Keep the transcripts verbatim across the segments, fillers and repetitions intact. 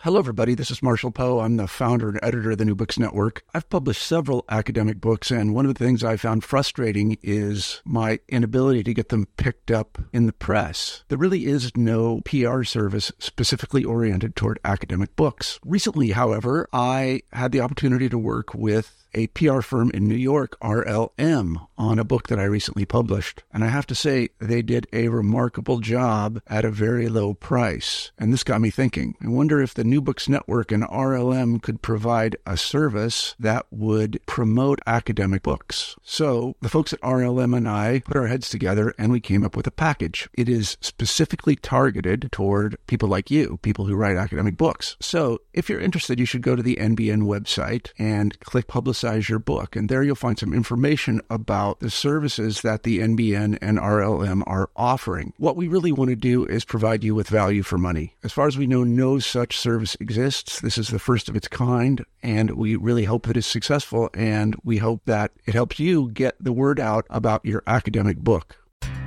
Hello, everybody. This is Marshall Poe. I'm the founder and editor of the New Books Network. I've published several academic books, and one of the things I found frustrating is my inability to get them picked up in the press. There really is no P R service specifically oriented toward academic books. Recently, however, I had the opportunity to work with a P R firm in New York, R L M, on a book that I recently published. And I have to say, they did a remarkable job at a very low price. And this got me thinking, I wonder if the New Books Network and R L M could provide a service that would promote academic books. So the folks at R L M and I put our heads together and we came up with a package. It is specifically targeted toward people like you, people who write academic books. So if you're interested, you should go to the N B N website and click Publicize your book. And there you'll find some information about the services that the N B N and R L M are offering. What we really want to do is provide you with value for money. As far as we know, no such service exists. This is the first of its kind, and we really hope that it's successful, and we hope that it helps you get the word out about your academic book.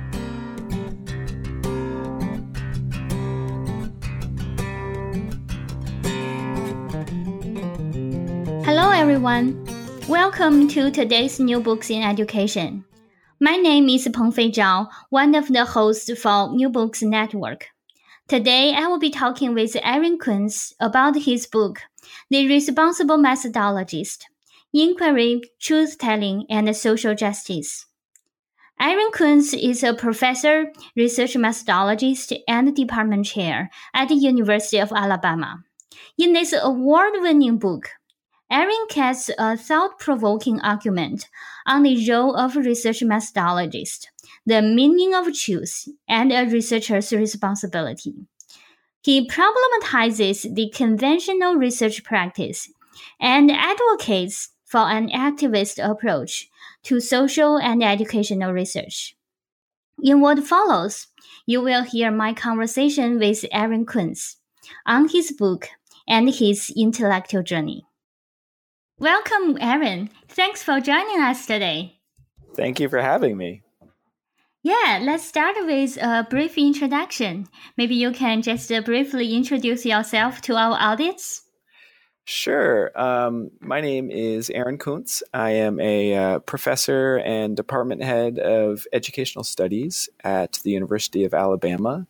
Hello, everyone. Welcome to today's New Books in Education. My name is Pengfei Zhao, one of the hosts for New Books Network. Today, I will be talking with Aaron Kuntz about his book, The Responsible Methodologist: Inquiry, Truth-Telling, and Social Justice. Aaron Kuntz is a professor, research methodologist, and department chair at the University of Alabama. In this award-winning book, Aaron casts a thought-provoking argument on the role of a research methodologist, the meaning of truth, and a researcher's responsibility. He problematizes the conventional research practice and advocates for an activist approach to social and educational research. In what follows, you will hear my conversation with Aaron Kuntz on his book and his intellectual journey. Welcome, Aaron. Thanks for joining us today. Thank you for having me. Yeah, let's start with a brief introduction. Maybe you can just briefly introduce yourself to our audience. Sure. Um, my name is Aaron Kuntz. I am a uh, professor and department head of educational studies at the University of Alabama.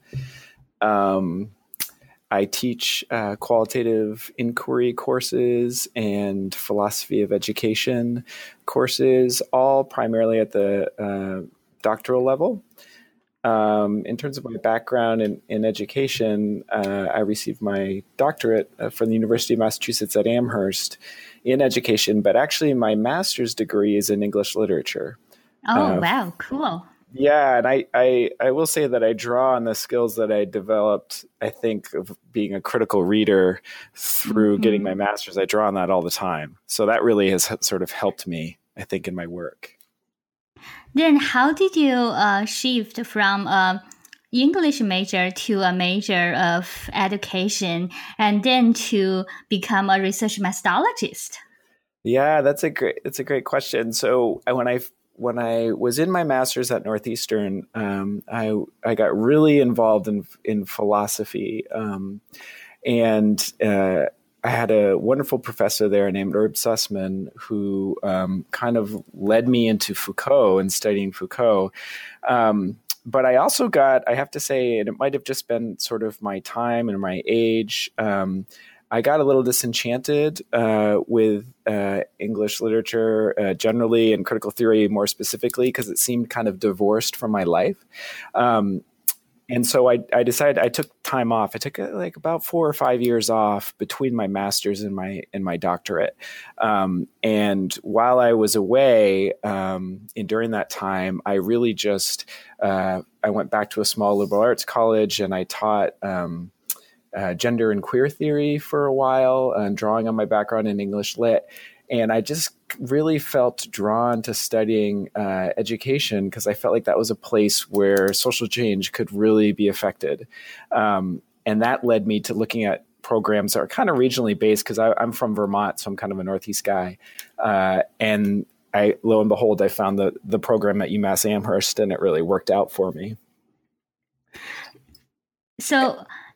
Um, I teach uh, qualitative inquiry courses and philosophy of education courses, all primarily at the uh, doctoral level. Um, in terms of my background in, in education, uh, I received my doctorate uh, from the University of Massachusetts at Amherst in education, but actually my master's degree is in English literature. Oh, uh, wow, cool. Yeah, and I, I, I will say that I draw on the skills that I developed, I think, of being a critical reader through mm-hmm. getting my master's. I draw on that all the time. So that really has sort of helped me, I think, in my work. Then how did you uh, shift from a English major to a major of education and then to become a research methodologist? Yeah, that's a great, that's a great question. So when I When I was in my master's at Northeastern, um, I I got really involved in in philosophy, um, and uh, I had a wonderful professor there named Herb Sussman who um, kind of led me into Foucault and studying Foucault. Um, but I also got, I have to say, and it might have just been sort of my time and my age. Um, I got a little disenchanted uh, with uh, English literature uh, generally and critical theory more specifically because it seemed kind of divorced from my life. Um, and so I, I decided I took time off. I took uh, like about four or five years off between my master's and my and my doctorate. Um, and while I was away, um, and during that time, I really just uh, I went back to a small liberal arts college and I taught Um, Uh, gender and queer theory for a while, and drawing on my background in English lit. And I just really felt drawn to studying uh, education because I felt like that was a place where social change could really be affected. Um, and that led me to looking at programs that are kind of regionally based because I'm from Vermont, so I'm kind of a Northeast guy. Uh, and I, lo and behold, I found the, the program at UMass Amherst, and it really worked out for me. So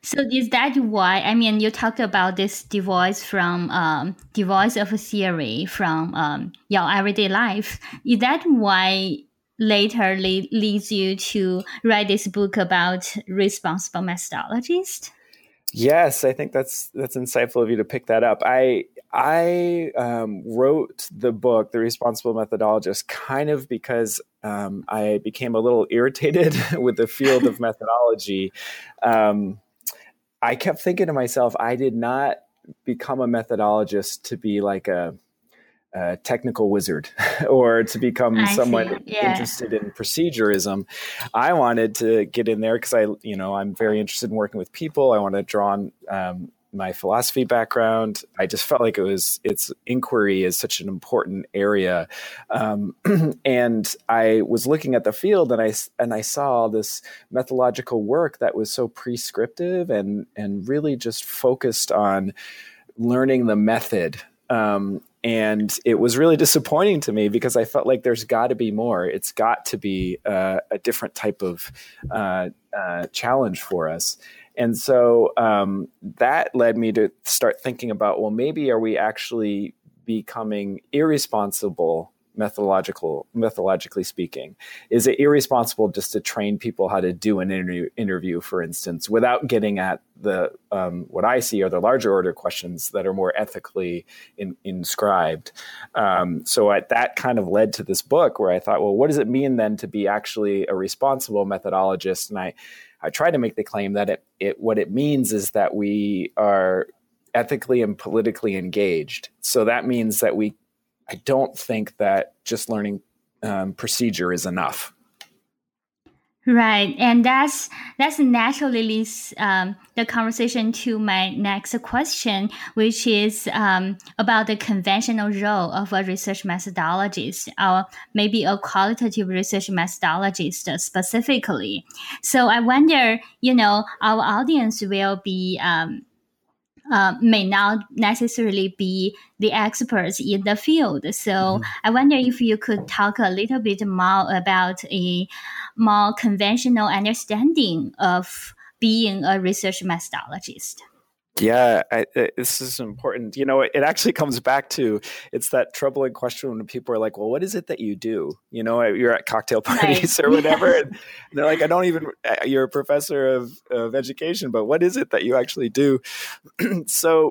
So is that why, I mean, you talked about this divorce from, um, divorce of a theory from um, your everyday life. Is that why later le- leads you to write this book about responsible methodologies? Yes, I think that's that's insightful of you to pick that up. I I um, wrote the book, The Responsible Methodologist, kind of because um, I became a little irritated with the field of methodology. Um, I kept thinking to myself, I did not become a methodologist to be like a, a technical wizard or to become I someone see. Yeah. interested in procedurism. I wanted to get in there because I, you know, I'm very interested in working with people. I want to draw on um, my philosophy background. I just felt like it was, its inquiry is such an important area. Um, and I was looking at the field and I, and I saw this methodological work that was so prescriptive and, and really just focused on learning the method. Um, and it was really disappointing to me because I felt like there's got to be more. It's got to be uh, a different type of uh, uh, challenge for us. And so um, that led me to start thinking about, well, maybe are we actually becoming irresponsible methodological, methodologically speaking? Is it irresponsible just to train people how to do an interview, interview for instance, without getting at the um, what I see are the larger order questions that are more ethically in, inscribed? Um, so I, that kind of led to this book where I thought, well, what does it mean then to be actually a responsible methodologist? And I, I try to make the claim that it, it what it means is that we are ethically and politically engaged. So that means that we I don't think that just learning um, procedure is enough. Right, and that's that's naturally leads um, the conversation to my next question, which is um, about the conventional role of a research methodologist, or maybe a qualitative research methodologist specifically. So I wonder, you know, our audience will be um, Uh, may not necessarily be the experts in the field. So mm-hmm. I wonder if you could talk a little bit more about a more conventional understanding of being a research methodologist. Yeah, I, I, this is important. You know, it, it actually comes back to, it's that troubling question when people are like, well, what is it that you do? You know, you're at cocktail parties right. or whatever. And they're like, I don't even, you're a professor of, of education, but what is it that you actually do? So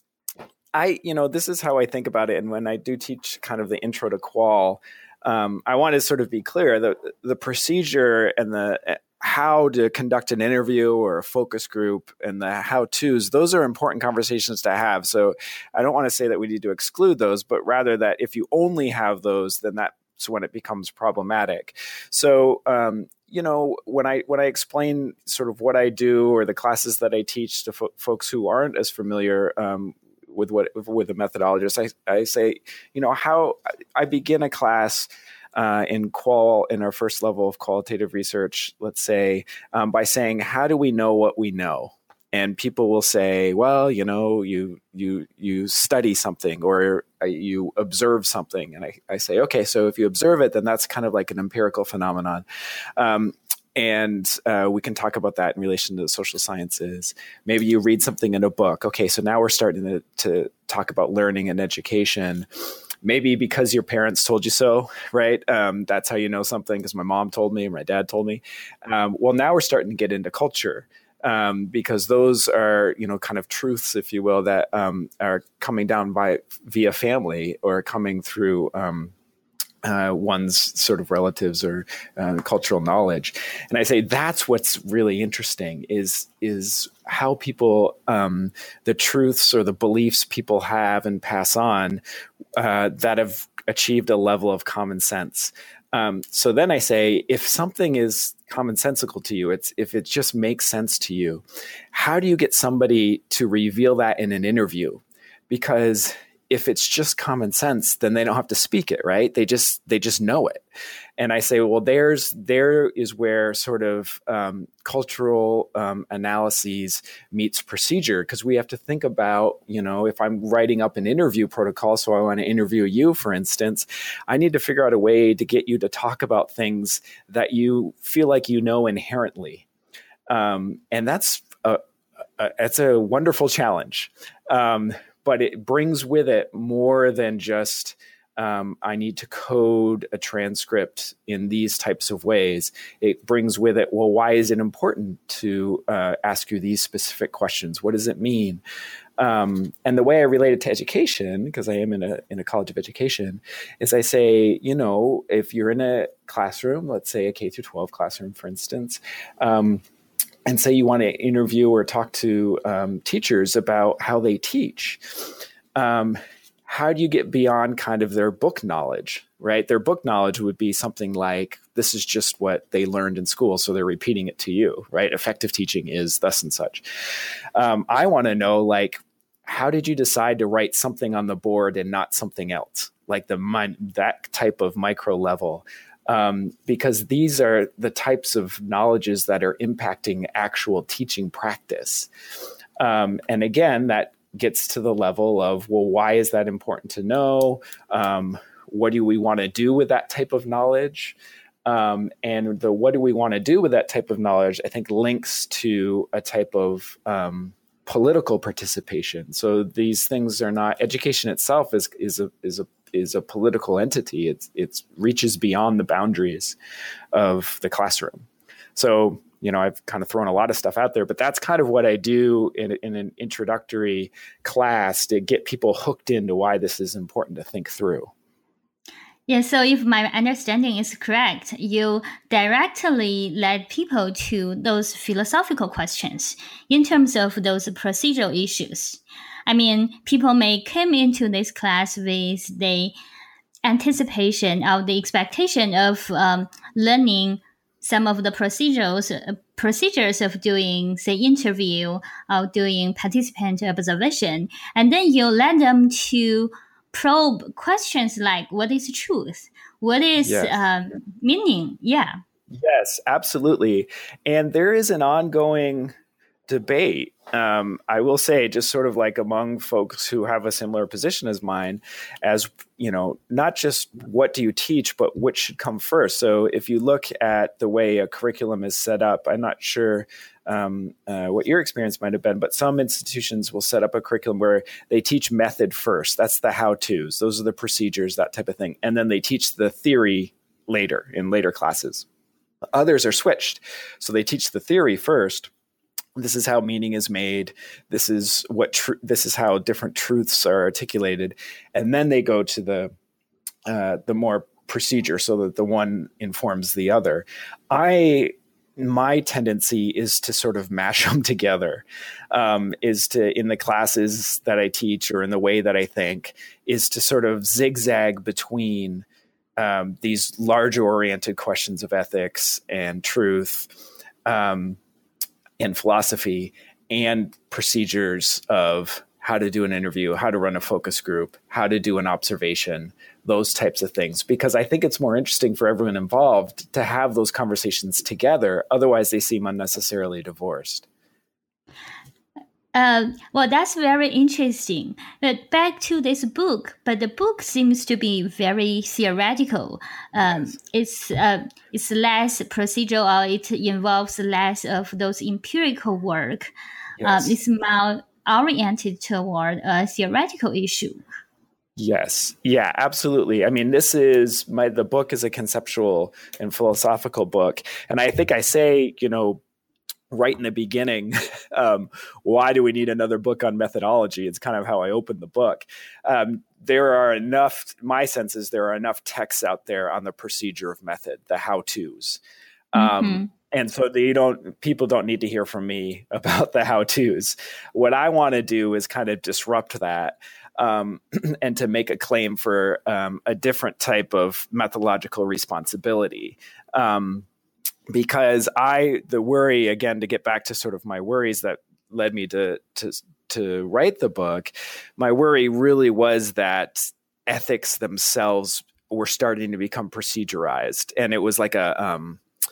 I, you know, this is how I think about it. And when I do teach kind of the intro to qual, um, I want to sort of be clear that the procedure and the how to conduct an interview or a focus group and the how-tos, those are important conversations to have. So I don't want to say that we need to exclude those, but rather that if you only have those, then that's when it becomes problematic. So, um, you know, when I when I explain sort of what I do or the classes that I teach to fo- folks who aren't as familiar um, with what with a methodologist, I, I say, you know, how I begin a class Uh, in qual in our first level of qualitative research, let's say, um, by saying, how do we know what we know? And people will say, well, you know, you you you study something or you observe something. And I, I say, okay, so if you observe it, then that's kind of like an empirical phenomenon. Um, and uh, we can talk about that in relation to the social sciences. Maybe you read something in a book. Okay, so now we're starting to, to talk about learning and education. Maybe because your parents told you so, right? Um, that's how you know something, because my mom told me, my dad told me. Um, well, now we're starting to get into culture um, because those are, you know, kind of truths, if you will, that um, are coming down by via family or coming through um, uh, one's sort of relatives or uh, cultural knowledge. And I say that's what's really interesting is is how people, um, the truths or the beliefs people have and pass on uh, that have achieved a level of common sense. Um, so then I say, if something is commonsensical to you, it's if it just makes sense to you, how do you get somebody to reveal that in an interview? Because if it's just common sense, then they don't have to speak it, right? They just they just know it. And I say, well, there's there is where sort of um, cultural um, analyses meets procedure, because we have to think about, you know, if I'm writing up an interview protocol, so I want to interview you, for instance, I need to figure out a way to get you to talk about things that you feel like you know inherently. Um, and that's a uh, it's a wonderful challenge, um, but it brings with it more than just um, I need to code a transcript in these types of ways. It brings with it, well, why is it important to uh, ask you these specific questions? What does it mean? Um, and the way I relate it to education, because I am in a in a college of education, is I say, you know, if you're in a classroom, let's say a K through twelve classroom, for instance, um, and say you want to interview or talk to um, teachers about how they teach, um, how do you get beyond kind of their book knowledge, right? Their book knowledge would be something like, this is just what they learned in school, so they're repeating it to you, right? Effective teaching is thus and such. Um, I want to know, like, how did you decide to write something on the board and not something else, like the that type of micro level? Um, because these are the types of knowledges that are impacting actual teaching practice. Um, and again, that gets to the level of, well, why is that important to know? Um, what do we want to do with that type of knowledge? Um, and the what do we want to do with that type of knowledge, I think, links to a type of um, political participation. So these things are not, education itself is is a is a is a political entity. It's it's reaches beyond the boundaries of the classroom. So, you know, I've kind of thrown a lot of stuff out there, but that's kind of what I do in, in an introductory class to get people hooked into why this is important to think through. Yeah, so if my understanding is correct, you directly led people to those philosophical questions in terms of those procedural issues. I mean, people may come into this class with the anticipation of the expectation of um, learning some of the procedures uh, procedures of doing, say, interview, or doing participant observation, and then you let them to probe questions like, what is truth? What is yes. um, meaning? Yeah. Yes, absolutely. And there is an ongoing debate, um, I will say, just sort of like among folks who have a similar position as mine, as, you know, not just what do you teach, but which should come first. So if you look at the way a curriculum is set up, I'm not sure um, uh, what your experience might have been, but some institutions will set up a curriculum where they teach method first. That's the how-tos. Those are the procedures, that type of thing. And then they teach the theory later in later classes. Others are switched. So they teach the theory first. This is how meaning is made. This is what tr- this is how different truths are articulated, and then they go to the uh, the more procedure, so that the one informs the other. I my tendency is to sort of mash them together. Um, is to in the classes that I teach or in the way that I think is to sort of zigzag between um, these larger oriented questions of ethics and truth. Um, and philosophy and procedures of how to do an interview, how to run a focus group, how to do an observation, those types of things. Because I think it's more interesting for everyone involved to have those conversations together. Otherwise, they seem unnecessarily divorced. Uh, well, that's very interesting. But back to this book, but the book seems to be very theoretical. Um, yes. It's uh, it's less procedural, or it involves less of those empirical work. Yes. Um, it's more oriented toward a theoretical issue. Yes. Yeah, absolutely. I mean, this is my, the book is a conceptual and philosophical book. And I think I say, you know, right in the beginning, um, why do we need another book on methodology? It's kind of how I opened the book. Um, there are enough, my sense is there are enough texts out there on the procedure of method, the how-tos. Um, mm-hmm. And so they don't, people don't need to hear from me about the how-tos. What I want to do is kind of disrupt that um, and to make a claim for um, a different type of methodological responsibility. Um, Because I, the worry, again, to get back to sort of my worries that led me to to to write the book, my worry really was that ethics themselves were starting to become procedurized, and it was like a um,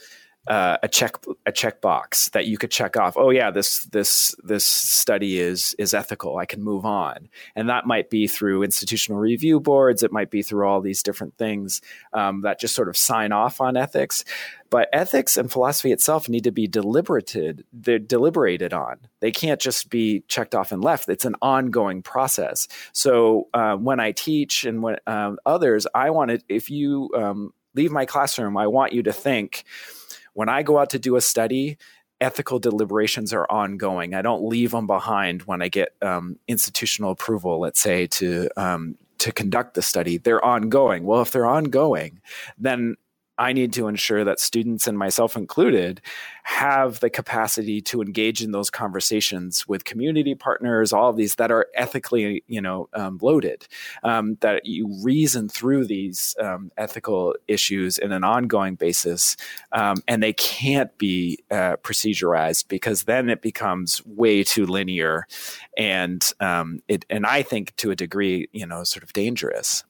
uh, a check a checkbox that you could check off. Oh yeah, this this this study is is ethical. I can move on, and that might be through institutional review boards. It might be through all these different things um, that just sort of sign off on ethics. But ethics and philosophy itself need to be deliberated. They're deliberated on. They can't just be checked off and left. It's an ongoing process. So uh, when I teach and when um, others, I want to, if you um, leave my classroom, I want you to think, when I go out to do a study, ethical deliberations are ongoing. I don't leave them behind when I get um, institutional approval, let's say, to um, to conduct the study. They're ongoing. Well, if they're ongoing, then I need to ensure that students, and myself included, have the capacity to engage in those conversations with community partners, all of these that are ethically, you know, um, loaded, um, that you reason through these um, ethical issues in an ongoing basis. Um, and they can't be uh, procedurized, because then it becomes way too linear. And um, it, and I think to a degree, you know, sort of dangerous.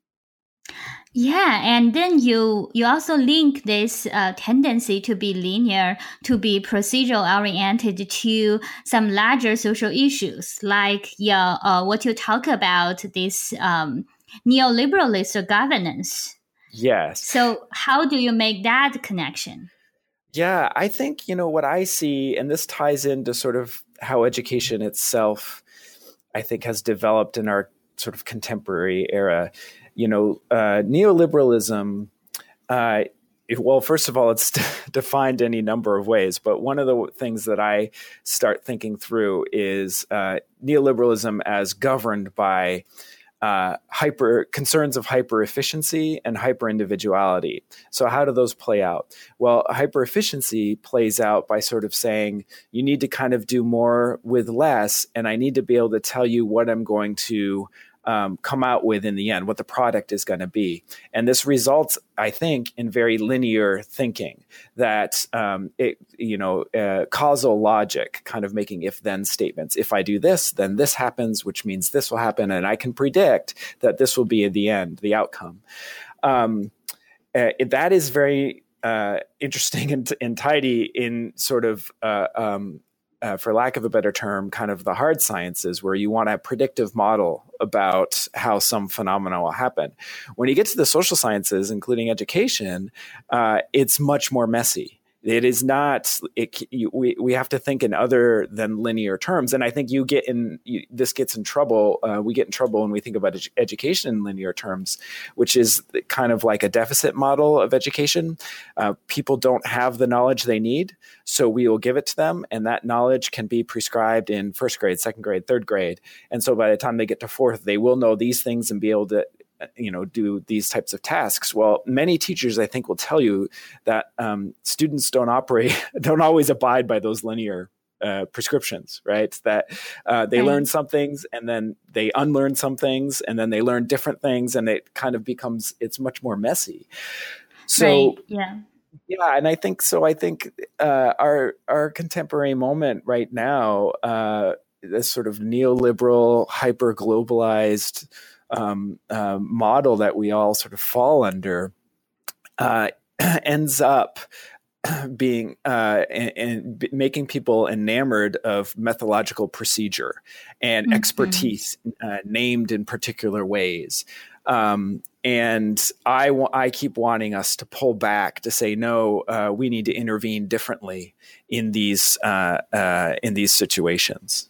Yeah, and then you you also link this uh, tendency to be linear, to be procedural oriented, to some larger social issues, like yeah, uh, what you talk about, this um, neoliberalist governance. Yes. So how do you make that connection? Yeah, I think, you know, what I see, and this ties into sort of how education itself, I think, has developed in our sort of contemporary era. You know, uh, neoliberalism, uh, it, well, first of all, it's defined any number of ways. But one of the things that I start thinking through is uh, neoliberalism as governed by uh, hyper concerns of hyper efficiency and hyper individuality. So how do those play out? Well, hyper efficiency plays out by sort of saying you need to kind of do more with less, and I need to be able to tell you what I'm going to Um, come out with in the end, what the product is going to be. And this results, I think, in very linear thinking, that, um, it, you know, uh, causal logic, kind of making if-then statements. If I do this, then this happens, which means this will happen. And I can predict that this will be at the end, the outcome. Um, uh, it, that is very uh, interesting and, and tidy in sort of uh, um, Uh, for lack of a better term, kind of the hard sciences, where you want a predictive model about how some phenomena will happen. When you get to the social sciences, including education, uh, it's much more messy. It is not, it, you, we, we have to think in other than linear terms. And I think you get in, you, this gets in trouble. Uh, we get in trouble when we think about ed- education in linear terms, which is kind of like a deficit model of education. Uh, people don't have the knowledge they need, so we will give it to them. And that knowledge can be prescribed in first grade, second grade, third grade. And so by the time they get to fourth, they will know these things and be able to, you know, do these types of tasks. Well, many teachers, I think, will tell you that um, students don't operate, don't always abide by those linear uh, prescriptions, right? That uh, they right. learn some things and then they unlearn some things and then they learn different things, and it kind of becomes, it's much more messy. So, right. yeah. Yeah, and I think so. I think uh, our our contemporary moment right now, uh, this sort of neoliberal, hyper globalized Um, uh, model that we all sort of fall under uh, ends up being uh, and, and b- making people enamored of methodological procedure and mm-hmm. expertise uh, named in particular ways. Um, and I, w- I keep wanting us to pull back to say, no, uh, we need to intervene differently in these uh, uh, in these situations.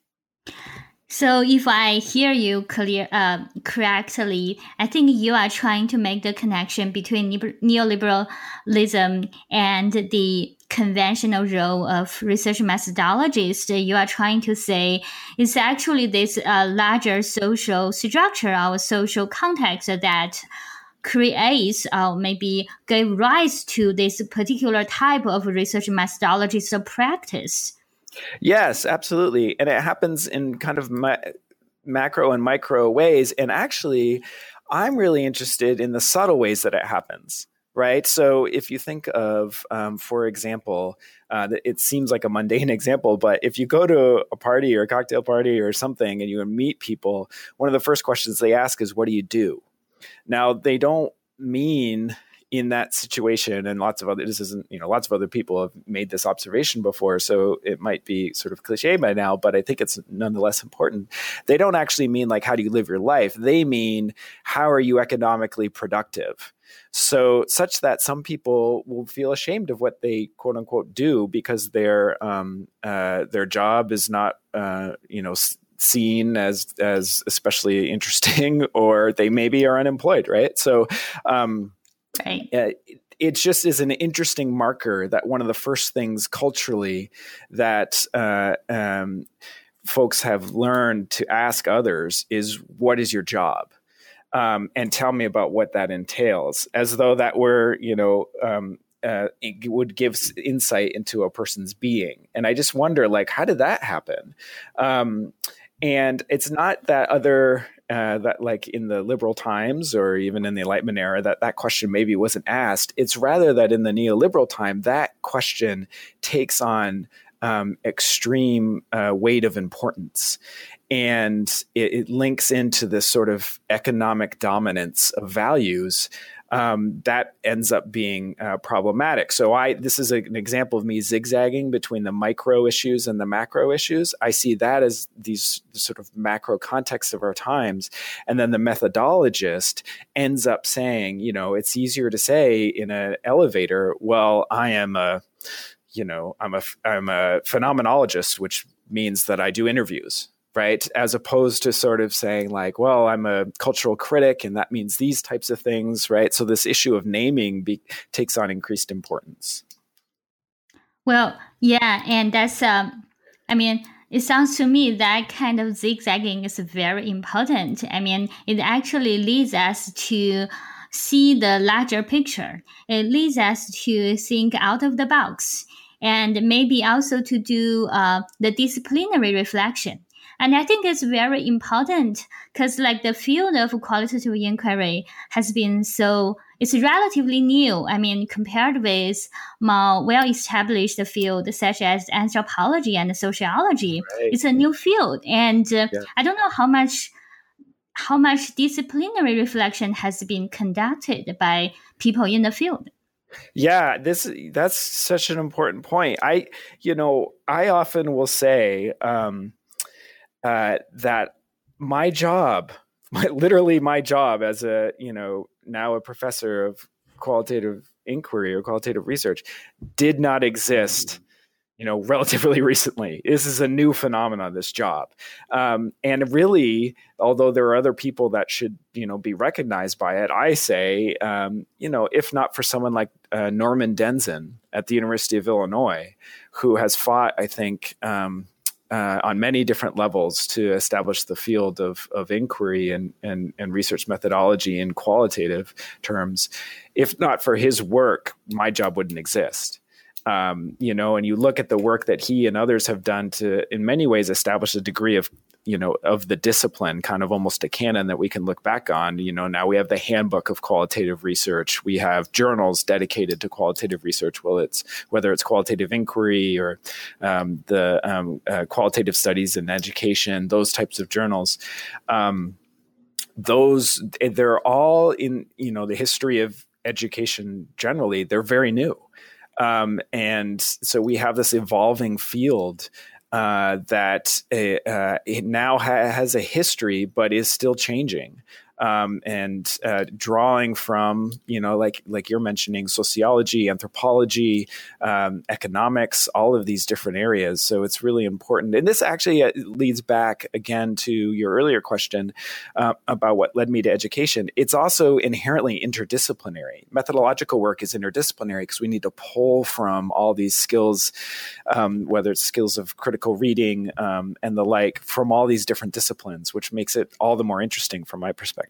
So if I hear you clear, uh, correctly, I think you are trying to make the connection between neoliberalism and the conventional role of research methodologists. You are trying to say it's actually this uh, larger social structure or social context that creates or maybe gave rise to this particular type of research methodologist practice. Yes, absolutely. And it happens in kind of ma- macro and micro ways. And actually, I'm really interested in the subtle ways that it happens, right? So if you think of, um, for example, uh, it seems like a mundane example, but if you go to a party or a cocktail party or something and you meet people, one of the first questions they ask is, what do you do? Now, they don't mean in that situation, and lots of other, this isn't, you know, lots of other people have made this observation before, so it might be sort of cliche by now, but I think it's nonetheless important. They don't actually mean like, how do you live your life? They mean, how are you economically productive? So such that some people will feel ashamed of what they quote unquote do because their um, uh, their job is not uh, you know seen as as especially interesting, or they maybe are unemployed, right? So um, right. Uh, it just is an interesting marker that one of the first things culturally that uh, um, folks have learned to ask others is, what is your job? Um, and tell me about what that entails, as though that were, you know, um, uh, it would give insight into a person's being. And I just wonder, like, how did that happen? Um, and it's not that other, uh, that like in the liberal times or even in the Enlightenment era, that that question maybe wasn't asked. It's rather that in the neoliberal time, that question takes on um, extreme uh, weight of importance. And it, it links into this sort of economic dominance of values um, that ends up being uh, problematic. So I, this is a, an example of me zigzagging between the micro issues and the macro issues. I see that as these sort of macro contexts of our times. And then the methodologist ends up saying, you know, it's easier to say in an elevator, well, I am a, you know, I'm a, I'm a phenomenologist, which means that I do interviews. Right. As opposed to sort of saying like, well, I'm a cultural critic and that means these types of things. Right. So this issue of naming be- takes on increased importance. Well, yeah. And that's, um, I mean, it sounds to me that kind of zigzagging is very important. I mean, it actually leads us to see the larger picture. It leads us to think out of the box, and maybe also to do uh, the disciplinary reflection. And I think it's very important because like the field of qualitative inquiry has been so, it's relatively new. I mean, compared with more well-established fields such as anthropology and sociology, right. It's a new field. And uh, yeah. I don't know how much, how much disciplinary reflection has been conducted by people in the field. Yeah, this that's such an important point. I, you know, I often will say, um, Uh, that my job, my, literally my job as a, you know, now a professor of qualitative inquiry or qualitative research did not exist, you know, relatively recently. This is a new phenomenon, this job. Um, and really, although there are other people that should, you know, be recognized by it, I say, um, you know, if not for someone like uh, Norman Denzin at the University of Illinois, who has fought, I think, um, Uh, on many different levels to establish the field of, of inquiry and, and, and research methodology in qualitative terms. If not for his work, my job wouldn't exist. Um, you know, and you look at the work that he and others have done to, in many ways, establish a degree of, you know, of the discipline, kind of almost a canon that we can look back on. You know, now we have the Handbook of Qualitative Research. We have journals dedicated to qualitative research, well, it's whether it's qualitative inquiry or um, the um, uh, qualitative studies in education, those types of journals. Um, those, they're all in, you know, the history of education generally, they're very new. Um, and so we have this evolving field uh, that uh, it now ha- has a history, but is still changing. Um, and uh, drawing from, you know, like like you're mentioning, sociology, anthropology, um, economics, all of these different areas. So it's really important. And this actually uh, leads back again to your earlier question uh, about what led me to education. It's also inherently interdisciplinary. Methodological work is interdisciplinary because we need to pull from all these skills, um, whether it's skills of critical reading um, and the like, from all these different disciplines, which makes it all the more interesting from my perspective.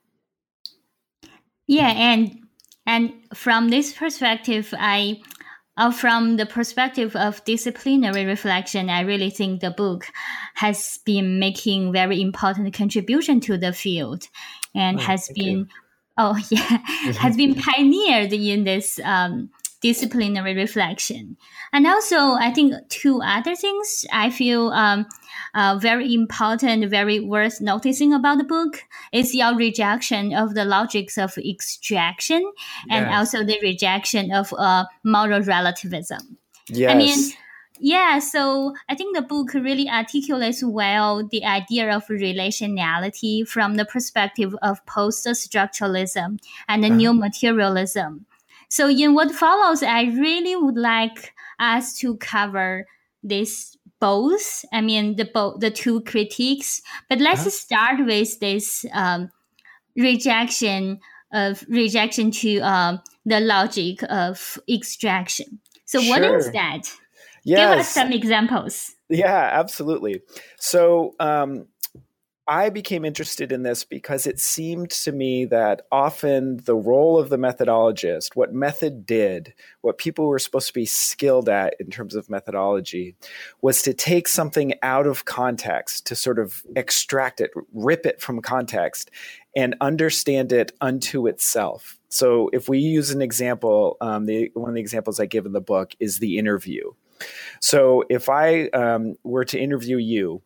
Yeah, and and from this perspective, I, uh, from the perspective of disciplinary reflection, I really think the book has been making very important contribution to the field, and oh, has been, you. oh yeah, has been pioneered in this um, disciplinary reflection. And also, I think two other things I feel um, uh, very important, very worth noticing about the book is your rejection of the logics of extraction and Yes. also the rejection of uh, moral relativism. Yes. I mean, yeah, so I think the book really articulates well the idea of relationality from the perspective of post-structuralism and the Uh-huh. new materialism. So in what follows, I really would like us to cover this both. I mean, the both the two critiques. But let's Uh-huh. start with this um, rejection of rejection to um, the logic of extraction. So what is Sure. that? Give us Yes. some examples. Yeah, absolutely. So um, I became interested in this because it seemed to me that often the role of the methodologist, what method did, what people were supposed to be skilled at in terms of methodology, was to take something out of context, to sort of extract it, rip it from context, and understand it unto itself. So if we use an example, um, the, one of the examples I give in the book is the interview. So if I um, were to interview you,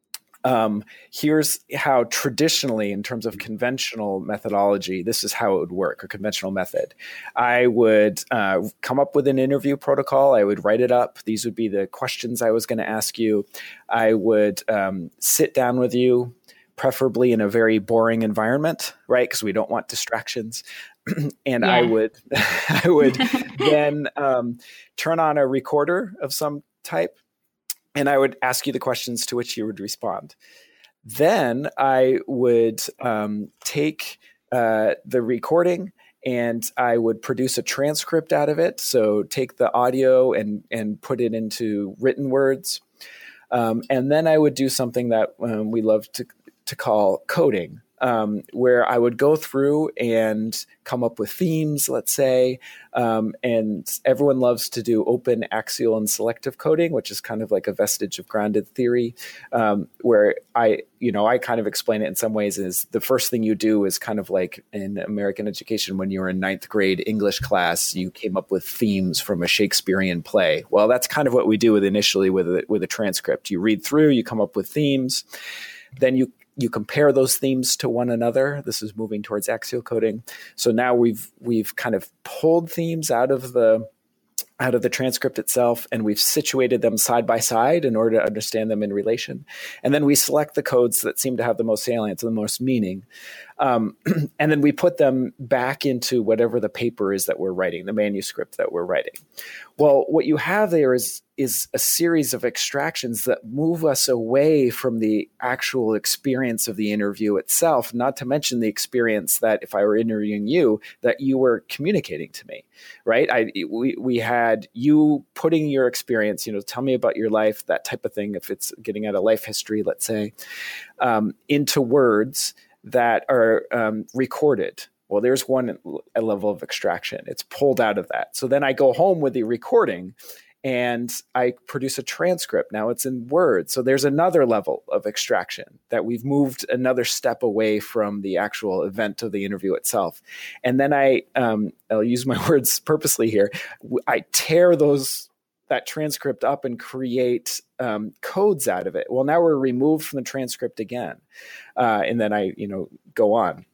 um, here's how traditionally, in terms of conventional methodology, this is how it would work, a conventional method. I would uh, come up with an interview protocol. I would write it up. These would be the questions I was going to ask you. I would um, sit down with you, preferably in a very boring environment, right? Because we don't want distractions. And Yeah. I would, I would then um, turn on a recorder of some type, and I would ask you the questions to which you would respond. Then I would um, take uh, the recording and I would produce a transcript out of it. So take the audio and and put it into written words, um, and then I would do something that um, we love to to call coding. Um, where I would go through and come up with themes, let's say, um, and everyone loves to do open, axial, and selective coding, which is kind of like a vestige of grounded theory, um, where I, you know, I kind of explain it in some ways as the first thing you do is kind of like in American education when you were in ninth grade English class, you came up with themes from a Shakespearean play. Well, that's kind of what we do with initially with a, with a transcript. You read through, you come up with themes, then you You compare those themes to one another. This is moving towards axial coding. So now we've we've kind of pulled themes out of the out of the transcript itself, and we've situated them side by side in order to understand them in relation. And then we select the codes that seem to have the most salience and the most meaning. Um, and then we put them back into whatever the paper is that we're writing, the manuscript that we're writing. Well, what you have there is, is a series of extractions that move us away from the actual experience of the interview itself, not to mention the experience that if I were interviewing you, that you were communicating to me, right? I, we, we had you putting your experience, you know, tell me about your life, that type of thing, if it's getting at a life history, let's say, um, into words that are um, recorded. Well, there's one a level of extraction. It's pulled out of that. So then I go home with the recording and I produce a transcript. Now it's in words. So there's another level of extraction that we've moved another step away from the actual event of the interview itself. And then I, um, I'll use my words purposely here. I tear those that transcript up and create um, codes out of it. Well, now we're removed from the transcript again. Uh, and then I, you know, go on.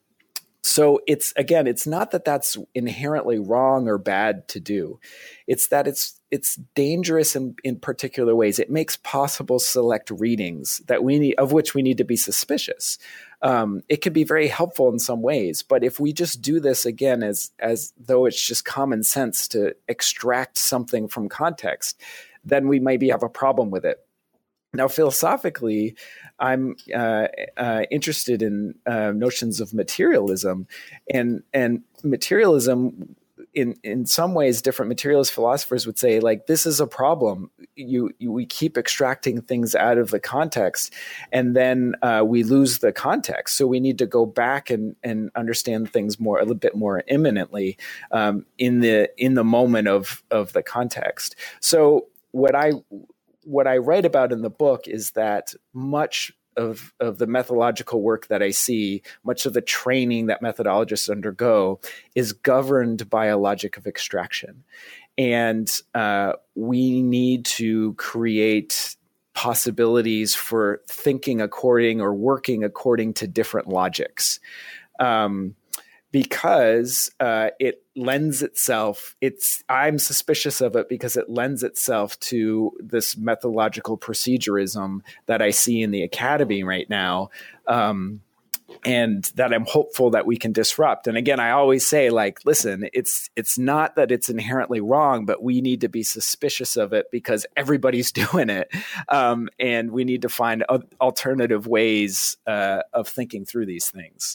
So it's, again, it's not that that's inherently wrong or bad to do. It's that it's, it's dangerous in, in particular ways. It makes possible select readings that we need, of which we need to be suspicious. Um, it can be very helpful in some ways, but if we just do this again as, as though it's just common sense to extract something from context, then we maybe have a problem with it. Now, philosophically, I'm uh, uh, interested in uh, notions of materialism, and and materialism, in in some ways, different materialist philosophers would say, like, this is a problem. You, you we keep extracting things out of the context, and then uh, we lose the context. So we need to go back and and understand things more a little bit more imminently um, in the in the moment of of the context. So what I What I write about in the book is that much of, of the methodological work that I see, much of the training that methodologists undergo is governed by a logic of extraction. And uh, we need to create possibilities for thinking according or working according to different logics. Um, because uh, it lends itself, it's, I'm suspicious of it because it lends itself to this methodological procedurism that I see in the academy right now. Um, and that I'm hopeful that we can disrupt. And again, I always say, like, listen, it's, it's not that it's inherently wrong, but we need to be suspicious of it because everybody's doing it. Um, and we need to find alternative ways uh, of thinking through these things.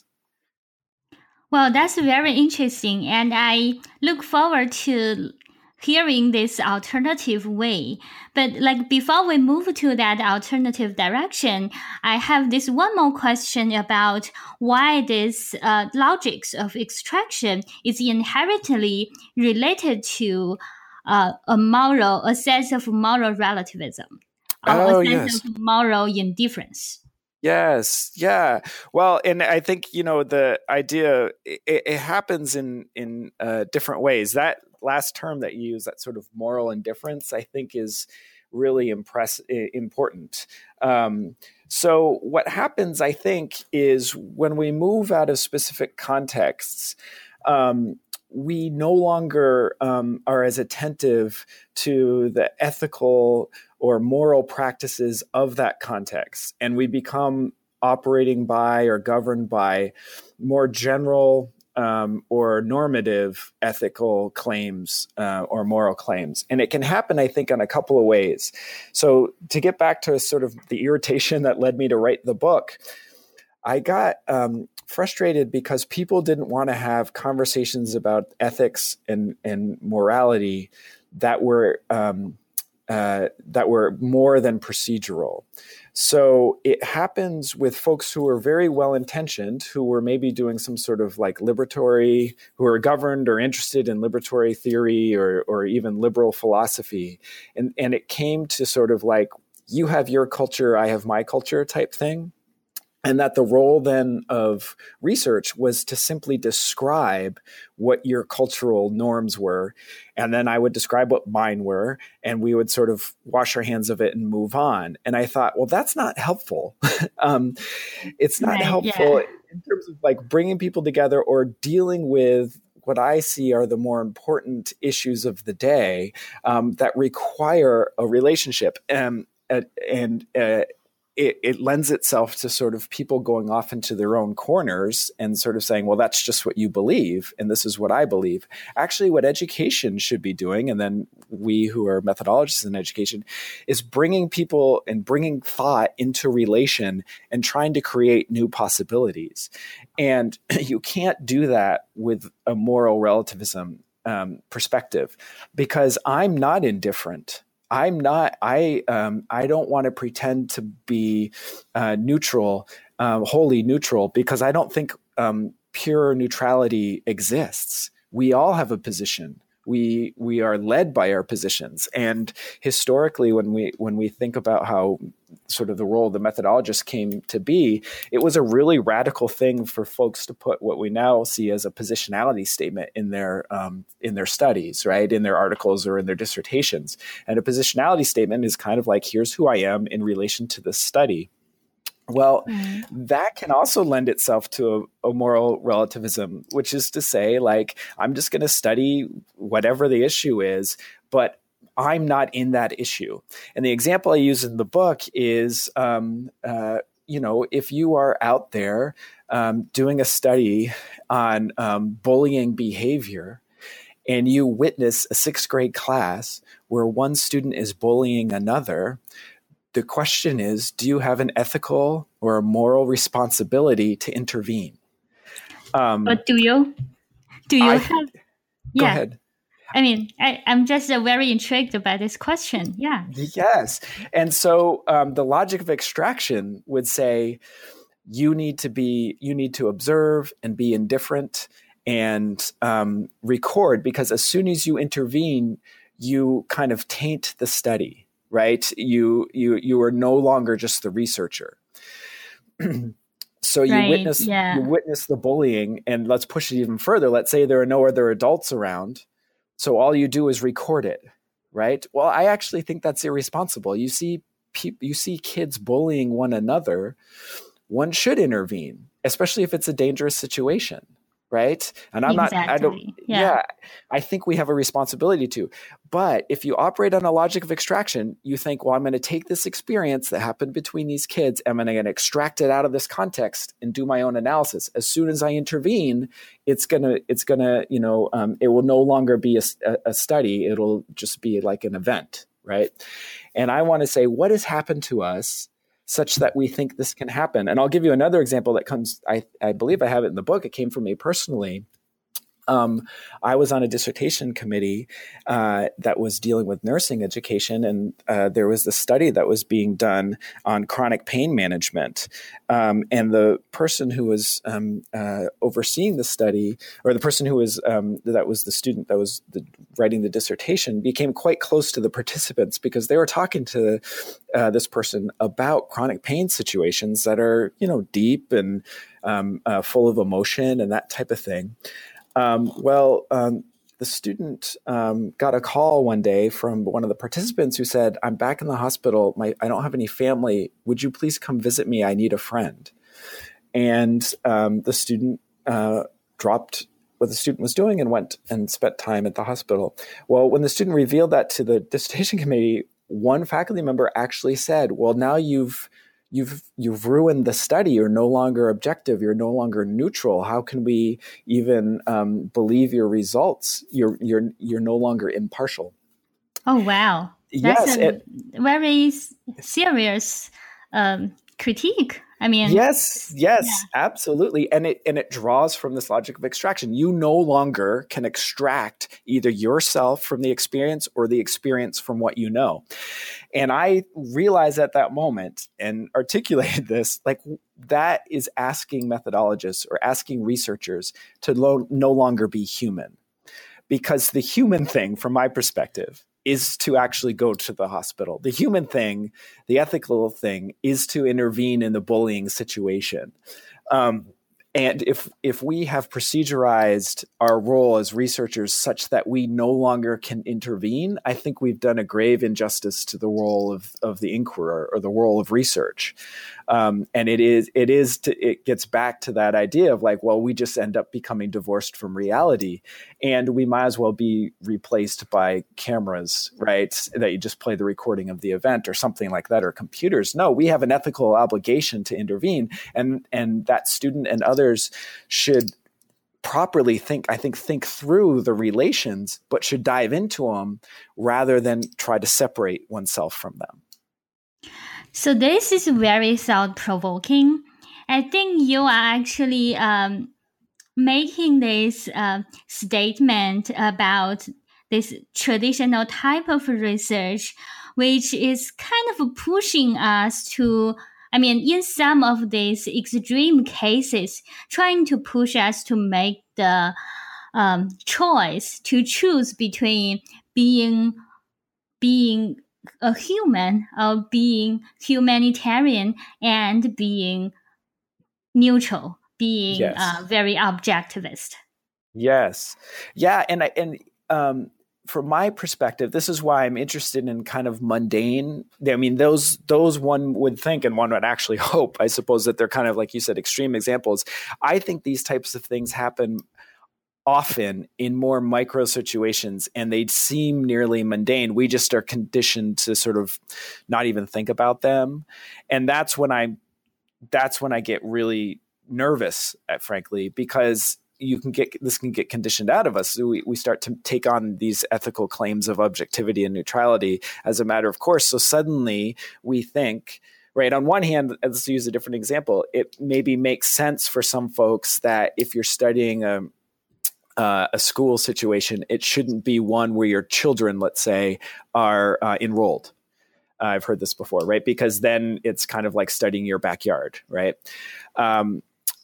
Well, that's very interesting, and I look forward to hearing this alternative way. But like before we move to that alternative direction, I have this one more question about why this uh, logics of extraction is inherently related to uh, a moral, a sense of moral relativism, or oh, a sense yes. of moral indifference. Yes. Yeah. Well, and I think, you know, the idea, it, it happens in, in uh, different ways. That last term that you use, that sort of moral indifference, I think is really impress- important. Um, so what happens, I think, is when we move out of specific contexts, um, we no longer um, are as attentive to the ethical or moral practices of that context. And we become operating by or governed by more general um, or normative ethical claims uh, or moral claims. And it can happen, I think, in a couple of ways. So to get back to sort of the irritation that led me to write the book, I got um, frustrated because people didn't want to have conversations about ethics and, and morality that were um, uh, that were more than procedural. So it happens with folks who are very well-intentioned, who were maybe doing some sort of like liberatory, who are governed or interested in liberatory theory or or even liberal philosophy. And, and it came to sort of like, you have your culture, I have my culture type thing. And that the role then of research was to simply describe what your cultural norms were. And then I would describe what mine were, and we would sort of wash our hands of it and move on. And I thought, well, that's not helpful. um, it's not Right, helpful yeah. in terms of like bringing people together or dealing with what I see are the more important issues of the day um, that require a relationship. Um, and, and uh, It, it lends itself to sort of people going off into their own corners and sort of saying, well, that's just what you believe, and this is what I believe. Actually, what education should be doing, and then we who are methodologists in education, is bringing people and bringing thought into relation and trying to create new possibilities. And you can't do that with a moral relativism um, perspective, because I'm not indifferent. I'm not, I um, I don't want to pretend to be uh, neutral, um, wholly neutral, because I don't think um, pure neutrality exists. We all have a position. We we are led by our positions. And historically, when we when we think about how sort of the role of the methodologist came to be, it was a really radical thing for folks to put what we now see as a positionality statement in their um, in their studies, right, in their articles or in their dissertations. And a positionality statement is kind of like, here's who I am in relation to this study. Well, mm. that can also lend itself to a, a moral relativism, which is to say, like, I'm just going to study whatever the issue is, but I'm not in that issue. And the example I use in the book is, um, uh, you know, if you are out there um, doing a study on um, bullying behavior, and you witness a sixth grade class where one student is bullying another, the question is, do you have an ethical or a moral responsibility to intervene? Um, but do you? Do you I, have? Go yeah. ahead. I mean, I, I'm just uh, very intrigued by this question. Yeah. Yes. And so um, the logic of extraction would say you need to be, you need to observe and be indifferent and um, record, because as soon as you intervene, you kind of taint the study. Right? You you you are no longer just the researcher. So you right, witness yeah. you witness the bullying, and let's push it even further. Let's say there are no other adults around. So all you do is record it, right? Well, I actually think that's irresponsible. You see, pe- you see kids bullying one another. One should intervene, especially if it's a dangerous situation, right? And I'm exactly. not, I don't, yeah. yeah, I think we have a responsibility to. But if you operate on a logic of extraction, you think, well, I'm going to take this experience that happened between these kids, and I'm going to extract it out of this context and do my own analysis. As soon as I intervene, it's going to, it's going to, you know, um, it will no longer be a, a study. It'll just be like an event, right? And I want to say, what has happened to us such that we think this can happen? And I'll give you another example that comes, I, I believe I have it in the book. It came from me personally. Um, I was on a dissertation committee uh, that was dealing with nursing education, and uh, there was this study that was being done on chronic pain management. Um, and the person who was um, uh, overseeing the study, or the person who was um, that was the student that was the, writing the dissertation, became quite close to the participants because they were talking to uh, this person about chronic pain situations that are, you know, deep and um, uh, full of emotion and that type of thing. Um, well, um, the student um, got a call one day from one of the participants who said, I'm back in the hospital. My, I don't have any family. Would you please come visit me? I need a friend. And um, the student uh, dropped what the student was doing and went and spent time at the hospital. Well, when the student revealed that to the dissertation committee, one faculty member actually said, well, now you've You've you've ruined the study. You're no longer objective. You're no longer neutral. How can we even um, believe your results? You're you're you're no longer impartial. Oh wow, that's yes, a it, very serious um, critique. I mean, yes, yes, yeah. absolutely, and it and it draws from this logic of extraction. You no longer can extract either yourself from the experience or the experience from what you know. And I realized at that moment and articulated this, like that is asking methodologists or asking researchers to lo- no longer be human. Because the human thing, from my perspective, is to actually go to the hospital. The human thing, the ethical thing, is to intervene in the bullying situation. Um, and if if we have procedurized our role as researchers such that we no longer can intervene, I think we've done a grave injustice to the role of, of the inquirer or the role of research. Um, and it is it is to, it gets back to that idea of like, well, we just end up becoming divorced from reality, and we might as well be replaced by cameras, right? That you just play the recording of the event or something like that, or computers. No, we have an ethical obligation to intervene, and and that student and others should properly think, I think, think through the relations, but should dive into them rather than try to separate oneself from them. So this is very thought-provoking. I think you are actually um, making this uh, statement about this traditional type of research, which is kind of pushing us to, I mean, in some of these extreme cases, trying to push us to make the um, choice to choose between being being a human or being humanitarian and being neutral, being Yes. uh, very objectivist. Yes. Yeah. And, I, and, um, from my perspective, this is why I'm interested in kind of mundane. I mean, those, those one would think, and one would actually hope, I suppose, that they're kind of, like you said, extreme examples. I think these types of things happen often in more micro situations, and they seem nearly mundane. We just are conditioned to sort of not even think about them. And that's when I, that's when I get really nervous, frankly, because you can get, this can get conditioned out of us. So we, we start to take on these ethical claims of objectivity and neutrality as a matter of course. So suddenly we think, right, on one hand, let's use a different example. It maybe makes sense for some folks that if you're studying a, Uh, a school situation, it shouldn't be one where your children, let's say, are uh, enrolled. Uh, I've heard this before, right? Because then it's kind of like studying your backyard, right? Um,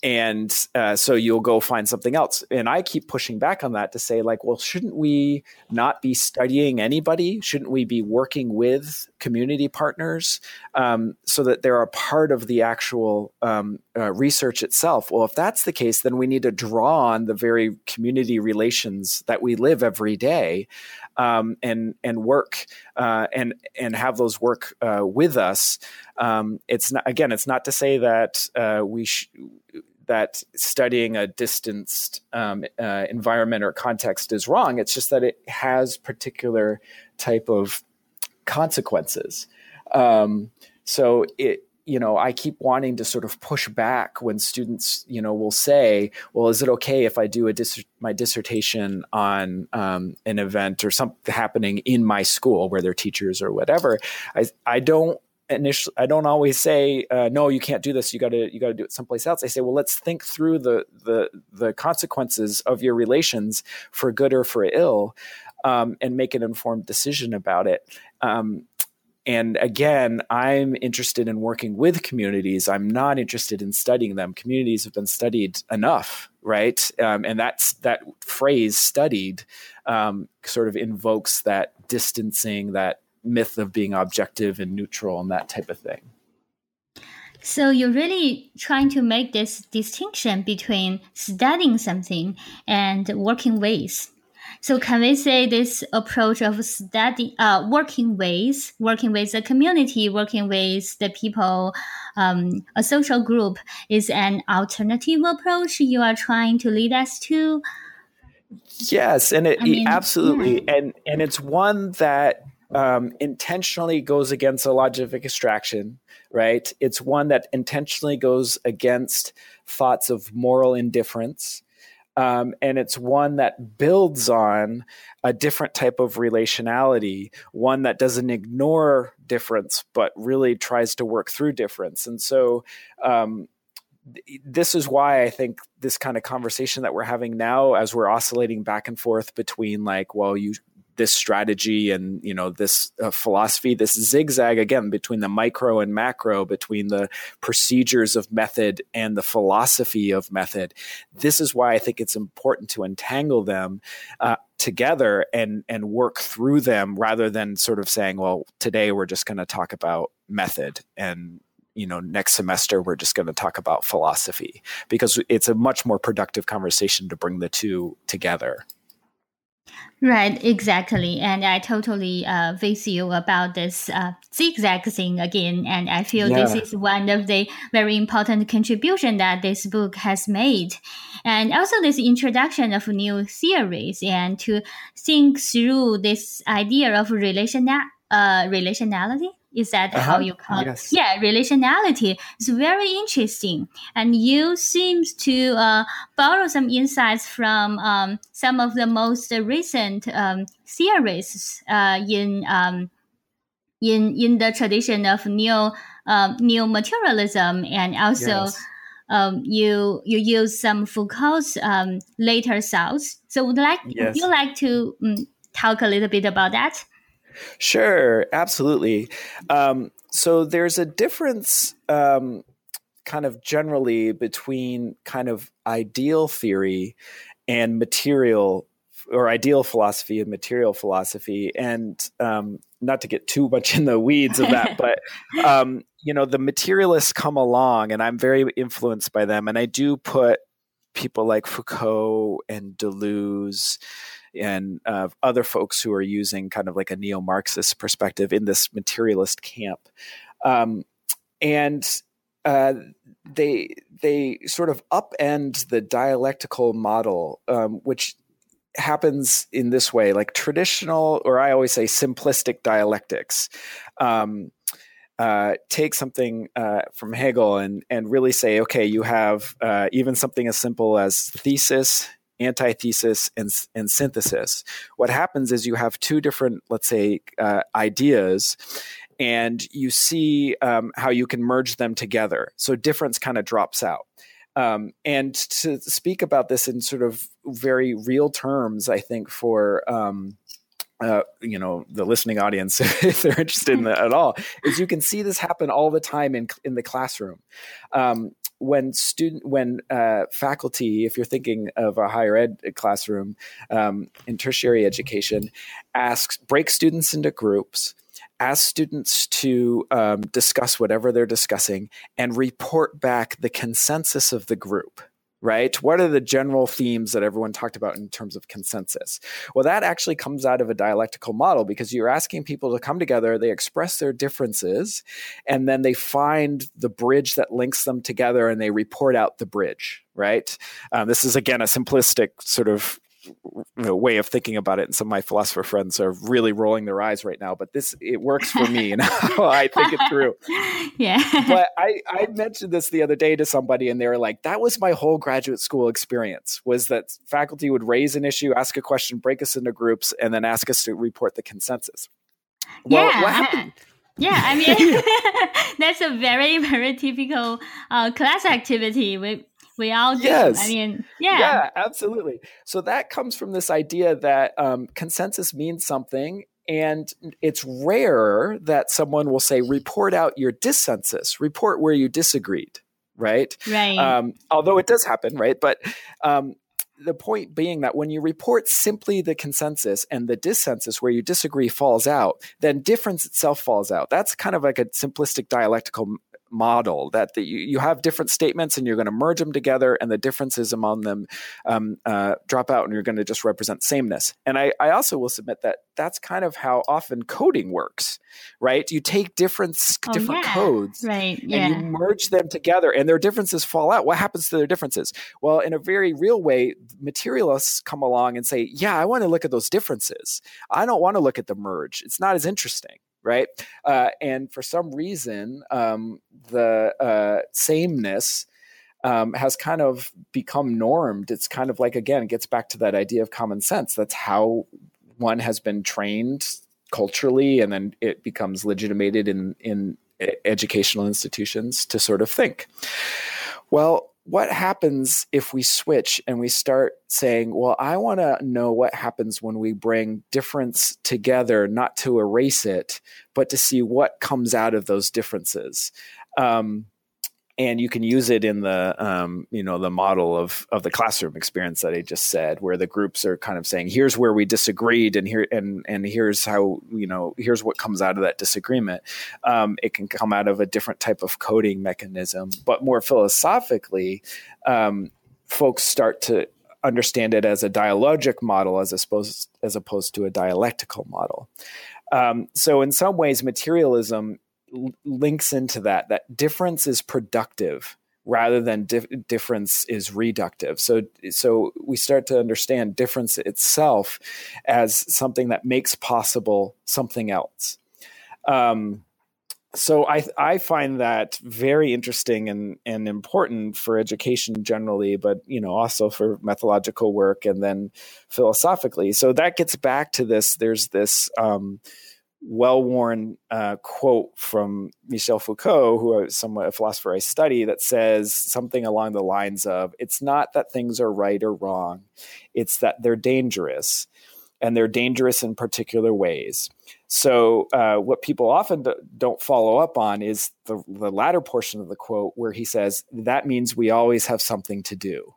and uh, so you'll go find something else. And I keep pushing back on that to say, like, well, shouldn't we not be studying anybody? Shouldn't we be working with community partners um, so that they're a part of the actual um, uh, research itself? Well, if that's the case, then we need to draw on the very community relations that we live every day um, and and work uh, and and have those work uh, with us. Um, it's not, again, it's not to say that uh, we sh- that studying a distanced um, uh, environment or context is wrong. It's just that it has particular type of consequences. Um, so it, you know, I keep wanting to sort of push back when students, you know, will say, well, is it okay if I do a dis- my dissertation on um, an event or something happening in my school where they're teachers or whatever? I, I don't, Initially, I don't always say, uh, no, you can't do this. You got to, you got to do it someplace else. I say, well, let's think through the, the, the consequences of your relations for good or for ill, um, and make an informed decision about it. Um, and again, I'm interested in working with communities. I'm not interested in studying them. Communities have been studied enough, right? Um, and that's, that phrase studied, um, sort of invokes that distancing, that myth of being objective and neutral and that type of thing. So you're really trying to make this distinction between studying something and working with. So can we say this approach of study, uh, working with, working with the community, working with the people, um, a social group is an alternative approach you are trying to lead us to? Yes, and it, I mean, it absolutely, yeah. and and it's one that um, intentionally goes against a logic of extraction, right? It's one that intentionally goes against thoughts of moral indifference, um, and it's one that builds on a different type of relationality, one that doesn't ignore difference but really tries to work through difference, and so. Um, This is why I think this kind of conversation that we're having now, as we're oscillating back and forth between like, well, you this strategy and, you know, this uh, philosophy, this zigzag again between the micro and macro, between the procedures of method and the philosophy of method. This is why I think it's important to entangle them uh, together and and work through them rather than sort of saying, well, today we're just going to talk about method and you know, next semester, we're just going to talk about philosophy, because it's a much more productive conversation to bring the two together. Right, exactly. And I totally uh, with you about this uh, zigzag thing again. And I feel Yeah. this is one of the very important contribution that this book has made. And also this introduction of new theories and to think through this idea of relationa- uh, relationality. Is that Uh-huh. how you call Yes. it? Yeah, relationality is very interesting. And you seems to uh, borrow some insights from um, some of the most recent um, theories uh, in um, in in the tradition of neo um, neo materialism, and also Yes. um, you you use some Foucault's um, later thoughts. So would like would Yes. you like to um, talk a little bit about that? Sure, absolutely. Um, so there's a difference um, kind of generally between kind of ideal theory and material or ideal philosophy and material philosophy. And um, not to get too much in the weeds of that, but, um, you know, the materialists come along and I'm very influenced by them. And I do put people like Foucault and Deleuze and uh, other folks who are using kind of like a neo-Marxist perspective in this materialist camp. Um, and uh, they they sort of upend the dialectical model, um, which happens in this way, like traditional, or I always say simplistic dialectics. Um, Uh, take something uh, from Hegel and and really say, okay, you have uh, even something as simple as thesis, antithesis, and and synthesis. What happens is you have two different, let's say, uh, ideas, and you see um, how you can merge them together. So difference kind of drops out. Um, and to speak about this in sort of very real terms, I think for um, Uh, you know, the listening audience, if they're interested in that at all, is you can see this happen all the time in in the classroom. Um, when student, when uh, faculty, if you're thinking of a higher ed classroom um, in tertiary education, asks break students into groups, ask students to um, discuss whatever they're discussing, and report back the consensus of the group. Right? What are the general themes that everyone talked about in terms of consensus? Well, that actually comes out of a dialectical model, because you're asking people to come together, they express their differences, and then they find the bridge that links them together and they report out the bridge, right? Um, this is, again, a simplistic sort of you know, way of thinking about it. And some of my philosopher friends are really rolling their eyes right now, but this, it works for me and how I think it through. Yeah. But I, I mentioned this the other day to somebody, and they were like, that was my whole graduate school experience, was that faculty would raise an issue, ask a question, break us into groups, and then ask us to report the consensus. Well, yeah. what happened? Yeah, I mean, that's a very, very typical uh, class activity. We we all do. Yes. I mean, yeah. Yeah, absolutely. So that comes from this idea that um, consensus means something, and it's rare that someone will say, report out your dissensus, report where you disagreed, right? Right. Um, although it does happen, right? But um, the point being that when you report simply the consensus and the dissensus where you disagree falls out, then difference itself falls out. That's kind of like a simplistic dialectical model, that the, you, you have different statements and you're going to merge them together, and the differences among them um, uh, drop out, and you're going to just represent sameness. And I, I also will submit that that's kind of how often coding works, right? You take different, oh, different yeah. codes right. yeah. and you merge them together, and their differences fall out. What happens to their differences? Well, in a very real way, materialists come along and say, yeah, I want to look at those differences. I don't want to look at the merge. It's not as interesting. Right. Uh, and for some reason, um, the uh, sameness um, has kind of become normed. It's kind of like, again, it gets back to that idea of common sense. That's how one has been trained culturally, and then it becomes legitimated in, in educational institutions to sort of think. Well, what happens if we switch and we start saying, well, I want to know what happens when we bring difference together, not to erase it, but to see what comes out of those differences. Um, and you can use it in the, um, you know, the model of, of the classroom experience that I just said, where the groups are kind of saying, here's where we disagreed, and here, and, and here's how, you know, here's what comes out of that disagreement. Um, it can come out of a different type of coding mechanism, but more philosophically, um, folks start to understand it as a dialogic model as opposed, as opposed to a dialectical model. Um, so in some ways, materialism links into that, that difference is productive rather than dif- difference is reductive. So, so we start to understand difference itself as something that makes possible something else. Um, so I, I find that very interesting and, and important for education generally, but, you know, also for methodological work and then philosophically. So that gets back to this, there's this, um, well-worn uh, quote from Michel Foucault, who is somewhat a philosopher I study, that says something along the lines of, it's not that things are right or wrong, it's that they're dangerous, and they're dangerous in particular ways. So uh, what people often do, don't follow up on is the, the latter portion of the quote, where he says, that means we always have something to do.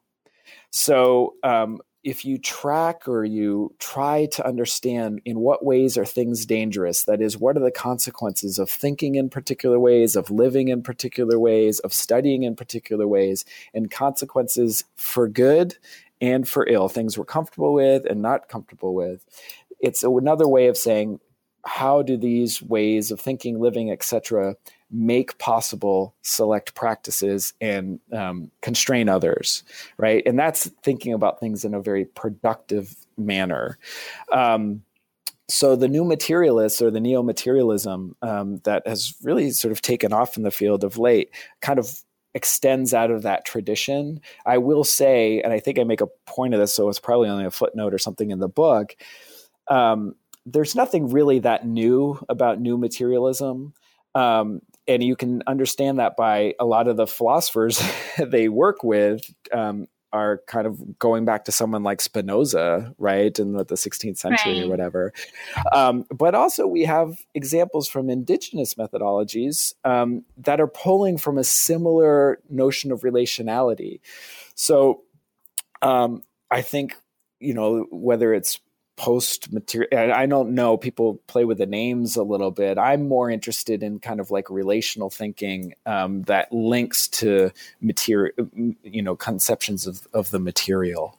So um, if you track or you try to understand in what ways are things dangerous, that is, what are the consequences of thinking in particular ways, of living in particular ways, of studying in particular ways, and consequences for good and for ill, things we're comfortable with and not comfortable with. It's another way of saying, how do these ways of thinking, living, et cetera, make possible select practices and um, constrain others, right? And that's thinking about things in a very productive manner. Um, so the new materialists, or the neo-materialism um, that has really sort of taken off in the field of late, kind of extends out of that tradition. I will say, and I think I make a point of this, so it's probably only a footnote or something in the book, um, there's nothing really that new about new materialism. Um, and you can understand that by a lot of the philosophers they work with um, are kind of going back to someone like Spinoza, right, in the sixteenth century Right. or whatever. Um, but also we have examples from indigenous methodologies um, that are pulling from a similar notion of relationality. So um, I think, you know, whether it's post-material, I don't know, people play with the names a little bit. I'm more interested in kind of like relational thinking um, that links to material, you know, conceptions of, of the material.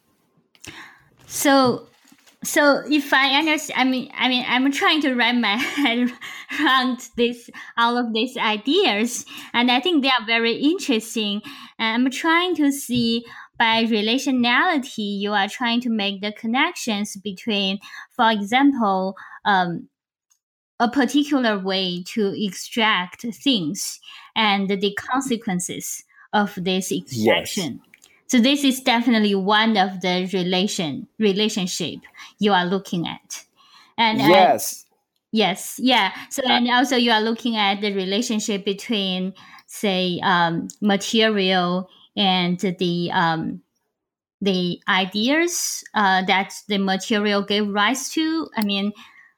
So, so if I understand, I mean, I mean, I'm trying to wrap my head around this, all of these ideas, and I think they are very interesting. And I'm trying to see, by relationality, you are trying to make the connections between, for example, um, a particular way to extract things and the consequences of this extraction. Yes. So this is definitely one of the relation relationship you are looking at. And yes. Uh, yes, yeah. So and also you are looking at the relationship between, say, um, material and the um, the ideas uh, that the material gave rise to. I mean,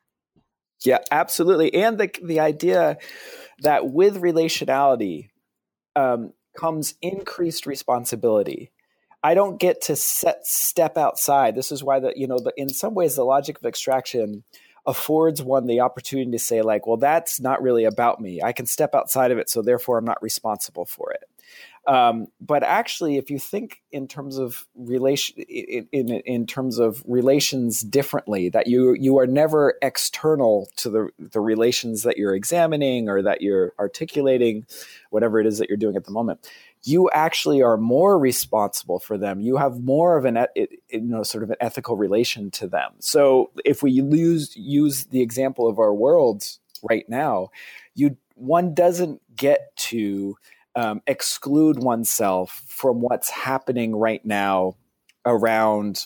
yeah, absolutely. And the the idea that with relationality um, comes increased responsibility. I don't get to set, step outside. This is why the, you know, the, in some ways the logic of extraction affords one the opportunity to say like, well, that's not really about me. I can step outside of it, so therefore I'm not responsible for it. Um, but actually, if you think in terms of relation, in, in, in terms of relations differently, that you you are never external to the the relations that you're examining or that you're articulating, whatever it is that you're doing at the moment, you actually are more responsible for them. You have more of an, you know, sort of an ethical relation to them. So if we use use the example of our world right now, you one doesn't get to Um, exclude oneself from what's happening right now around,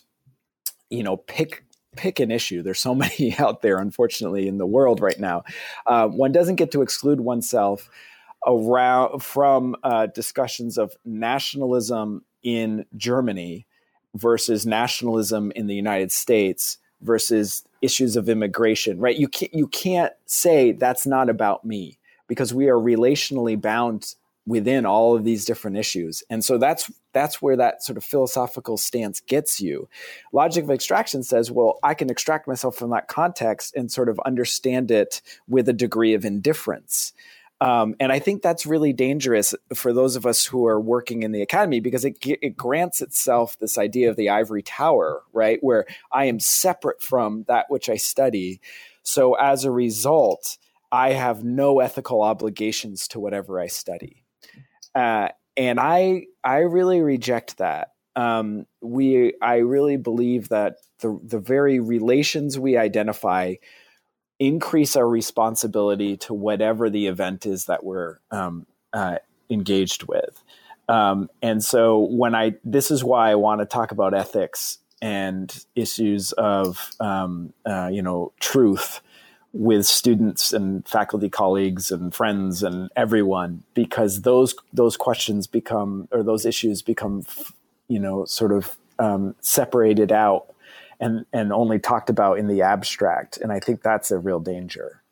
you know, pick pick an issue. There's so many out there, unfortunately, in the world right now. Uh, one doesn't get to exclude oneself around from uh, discussions of nationalism in Germany versus nationalism in the United States versus issues of immigration, right? You can't, you can't say that's not about me, because we are relationally bound within all of these different issues. And so that's that's where that sort of philosophical stance gets you. Logic of extraction says, well, I can extract myself from that context and sort of understand it with a degree of indifference. Um, and I think that's really dangerous for those of us who are working in the academy, because it, it grants itself this idea of the ivory tower, right? Where I am separate from that which I study. So as a result, I have no ethical obligations to whatever I study. Uh, and I I really reject that. Um, we I really believe that the the very relations we identify increase our responsibility to whatever the event is that we're um, uh, engaged with. Um, and so when I this is why I want to talk about ethics and issues of um, uh, you know truth with students and faculty colleagues and friends and everyone, because those those questions become, or those issues become, you know, sort of um, separated out and, and only talked about in the abstract. And I think that's a real danger.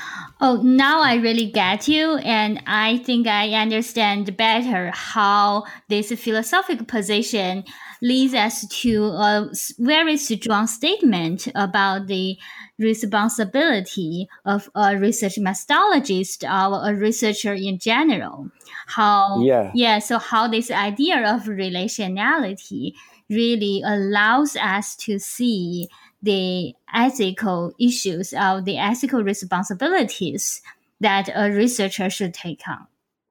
Oh, now I really get you. And I think I understand better how this philosophical position leads us to a very strong statement about the responsibility of a research methodologist or a researcher in general. How, yeah. yeah, so how this idea of relationality really allows us to see the ethical issues or the ethical responsibilities that a researcher should take on.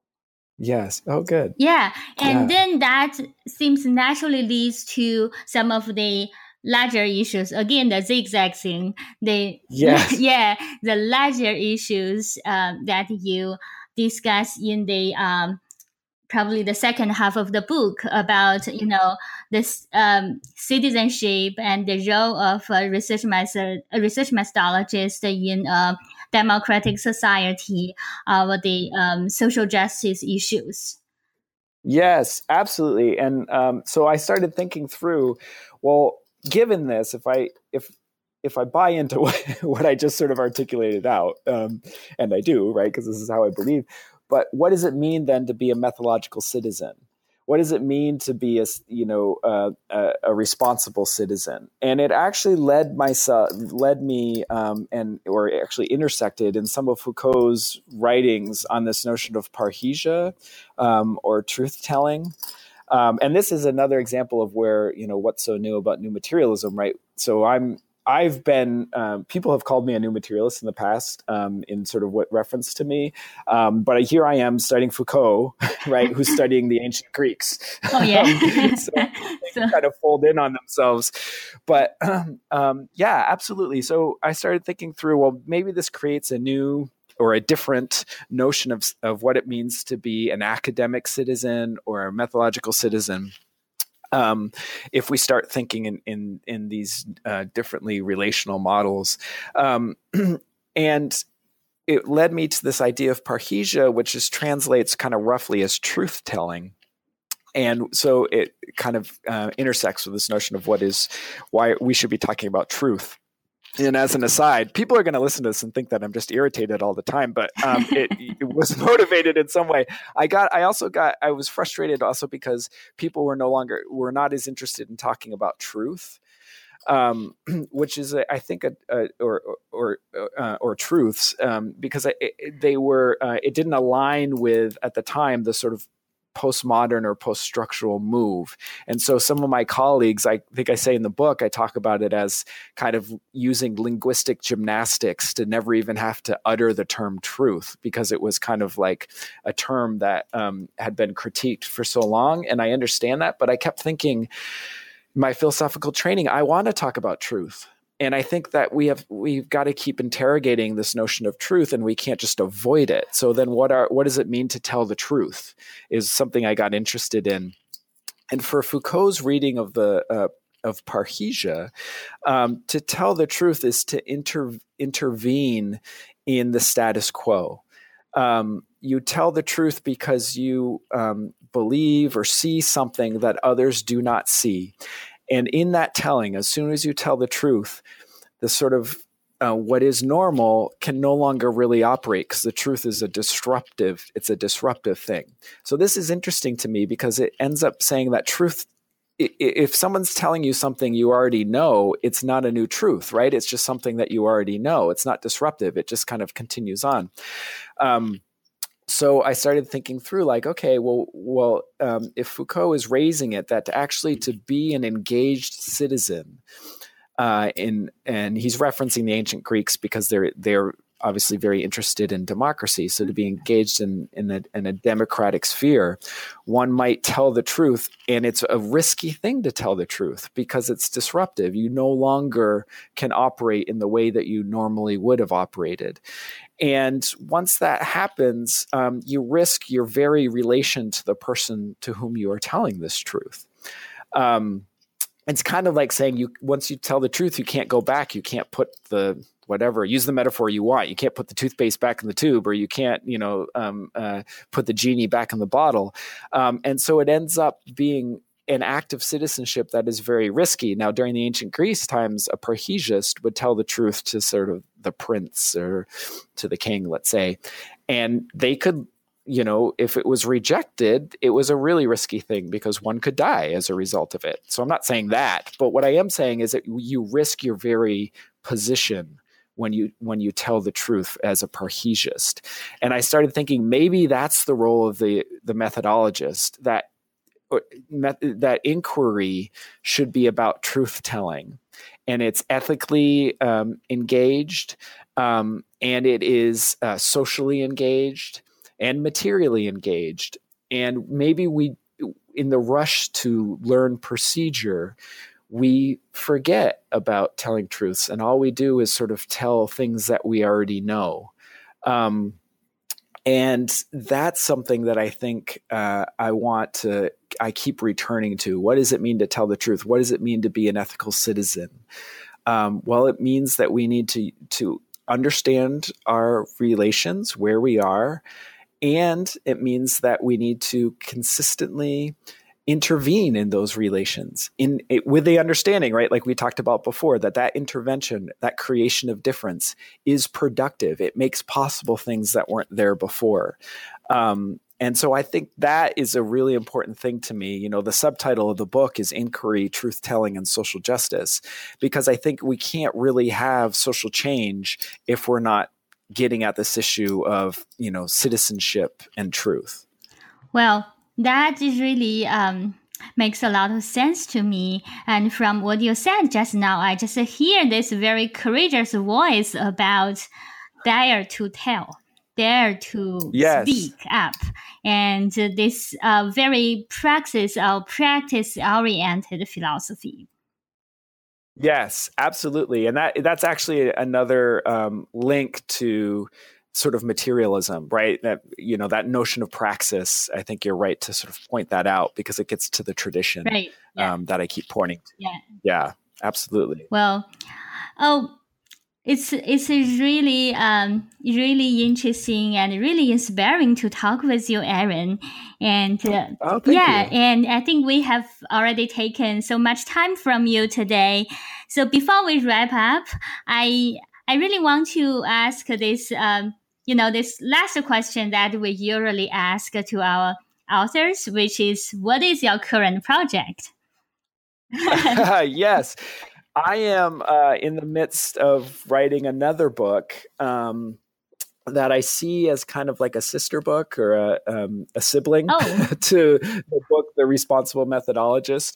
Yes. Oh, good. Yeah. And yeah. then that seems naturally leads to some of the larger issues. Again, the zigzag thing. The yes. yeah, the larger issues um, that you discuss in the um, probably the second half of the book about, you know, this um, citizenship and the role of a research method, a research methodologist in a democratic society, uh, the um, social justice issues. Yes, absolutely. And um, so I started thinking through, well, given this, if I if if I buy into what, what I just sort of articulated out, um, and I do, right, because this is how I believe, but what does it mean then to be a methodological citizen? What does it mean to be a, you know, uh, a, a responsible citizen? And it actually led myself, led me, um, and or actually intersected in some of Foucault's writings on this notion of parrhesia, um, or truth telling. Um, and this is another example of where, you know, what's so new about new materialism, right? So I'm I've been, um, people have called me a new materialist in the past, um, in sort of what reference to me. Um, but here I am studying Foucault, right, who's studying the ancient Greeks. Oh, yeah. um, so they so. kind of fold in on themselves. But um, um, yeah, absolutely. So I started thinking through, well, maybe this creates a new or a different notion of, of what it means to be an academic citizen or a methodological citizen. Um, if we start thinking in in, in these uh, differently relational models. Um, and it led me to this idea of parrhesia, which is translates kind of roughly as truth-telling. And so it kind of uh, intersects with this notion of what is, why we should be talking about truth. And as an aside, people are going to listen to this and think that I'm just irritated all the time, but um, it, it was motivated in some way. I got, I also got, I was frustrated also because people were no longer, were not as interested in talking about truth, um, which is, a, I think, a, a, or or uh, or truths, um, because I, it, they were, uh, it didn't align with at the time the sort of postmodern or post-structural move. And so some of my colleagues, I think I say in the book, I talk about it as kind of using linguistic gymnastics to never even have to utter the term truth, because it was kind of like a term that um, had been critiqued for so long. And I understand that, but I kept thinking, my philosophical training, I want to talk about truth. And I think that we have, we've got to keep interrogating this notion of truth, and we can't just avoid it. So then what are, what does it mean to tell the truth is something I got interested in. And for Foucault's reading of the, uh, of parrhesia, um, to tell the truth is to inter, intervene in the status quo. Um, you tell the truth because you um, believe or see something that others do not see. And in that telling, as soon as you tell the truth, the sort of uh, what is normal can no longer really operate, because the truth is a disruptive, it's a disruptive thing. So this is interesting to me because it ends up saying that truth, if someone's telling you something you already know, it's not a new truth, right? It's just something that you already know. It's not disruptive. It just kind of continues on. Um, So I started thinking through like, okay, well, well, um, if Foucault is raising it, that to actually to be an engaged citizen, uh, in and he's referencing the ancient Greeks because they're they're obviously very interested in democracy. So to be engaged in in a, in a democratic sphere, one might tell the truth, and it's a risky thing to tell the truth because it's disruptive. You no longer can operate in the way that you normally would have operated. And once that happens, um, you risk your very relation to the person to whom you are telling this truth. Um, it's kind of like saying you once you tell the truth, you can't go back. You can't put the whatever, use the metaphor you want. You can't put the toothpaste back in the tube, or you can't, you know, um, uh, put the genie back in the bottle. Um, and so it ends up being an act of citizenship that is very risky. Now, during the ancient Greece times, a parrhesiast would tell the truth to sort of the prince or to the king, let's say, and they could, you know, if it was rejected, it was a really risky thing because one could die as a result of it. So I'm not saying that, but what I am saying is that you risk your very position when you when you tell the truth as a parrhesiast. And I started thinking maybe that's the role of the the methodologist, that that inquiry should be about truth telling, and it's ethically um, engaged, um, and it is uh, socially engaged and materially engaged. And maybe we, in the rush to learn procedure, we forget about telling truths, and all we do is sort of tell things that we already know. Um, And that's something that I think uh, I want to, I keep returning to. What does it mean to tell the truth? What does it mean to be an ethical citizen? Um, well, it means that we need to, to understand our relations, where we are, and it means that we need to consistently intervene in those relations in it, with the understanding, right? Like we talked about before, that that intervention, that creation of difference is productive. It makes possible things that weren't there before. Um, And so I think that is a really important thing to me. You know, the subtitle of the book is Inquiry, Truth-Telling, and Social Justice, because I think we can't really have social change if we're not getting at this issue of, you know, citizenship and truth. Well, that is really um, makes a lot of sense to me. And from what you said just now, I just hear this very courageous voice about dare to tell. Dare to yes. speak up, and uh, this uh, very praxis or practice-oriented philosophy. Yes, absolutely, and that that's actually another um, link to sort of materialism, right? That, you know, that notion of praxis. I think you're right to sort of point that out because it gets to the tradition, right? Yeah. um, that I keep pointing to. Yeah, yeah, absolutely. Well, oh. It's it's really um really interesting and really inspiring to talk with you, Aaron. And uh, oh, thank yeah, you. and I think we have already taken so much time from you today. So before we wrap up, I I really want to ask this um you know this last question that we usually ask to our authors, which is, what is your current project? Yes. I am uh, in the midst of writing another book um, that I see as kind of like a sister book or a, um, a sibling oh. to the book, The Responsible Methodologist.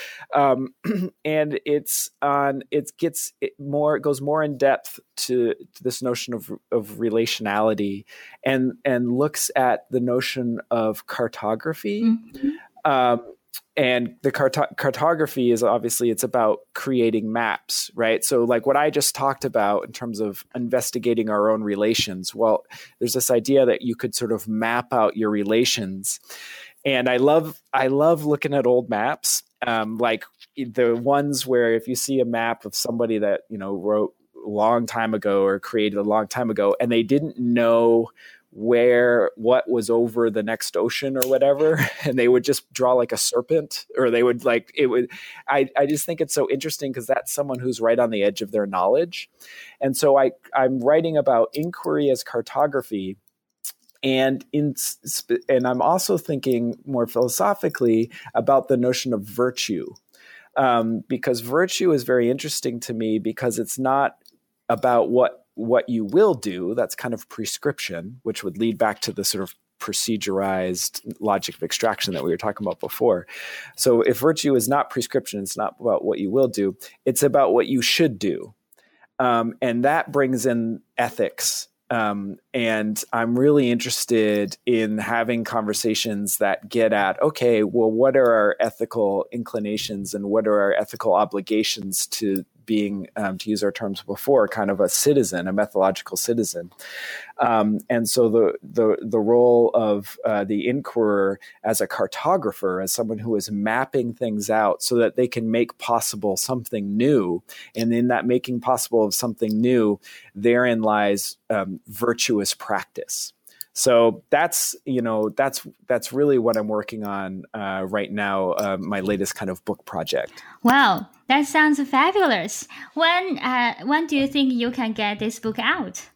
Um, and it's on, it gets it more, it goes more in depth to, to this notion of, of relationality and, and looks at the notion of cartography. Mm-hmm. Um, And the cart- cartography is obviously, it's about creating maps, right? So like what I just talked about in terms of investigating our own relations, well, there's this idea that you could sort of map out your relations. And I love, I love looking at old maps, um, like the ones where if you see a map of somebody that, you know, wrote a long time ago or created a long time ago, and they didn't know where what was over the next ocean or whatever, and they would just draw like a serpent, or they would like it would I, I just think it's so interesting because that's someone who's right on the edge of their knowledge. And so I I'm writing about inquiry as cartography, and in and I'm also thinking more philosophically about the notion of virtue, um, because virtue is very interesting to me because it's not about what what you will do. That's kind of prescription, which would lead back to the sort of procedurized logic of extraction that we were talking about before. So if virtue is not prescription, it's not about what you will do, it's about what you should do. Um, and that brings in ethics. Um, and I'm really interested in having conversations that get at, okay, well, what are our ethical inclinations and what are our ethical obligations to being, um, to use our terms before, kind of a citizen, a methodological citizen. Um, and so the the the role of uh, the inquirer as a cartographer, as someone who is mapping things out so that they can make possible something new. And in that making possible of something new, therein lies um, virtuous practice. So that's, you know, that's that's really what I'm working on uh, right now, uh, my latest kind of book project. Wow, that sounds fabulous. When uh, when do you think you can get this book out?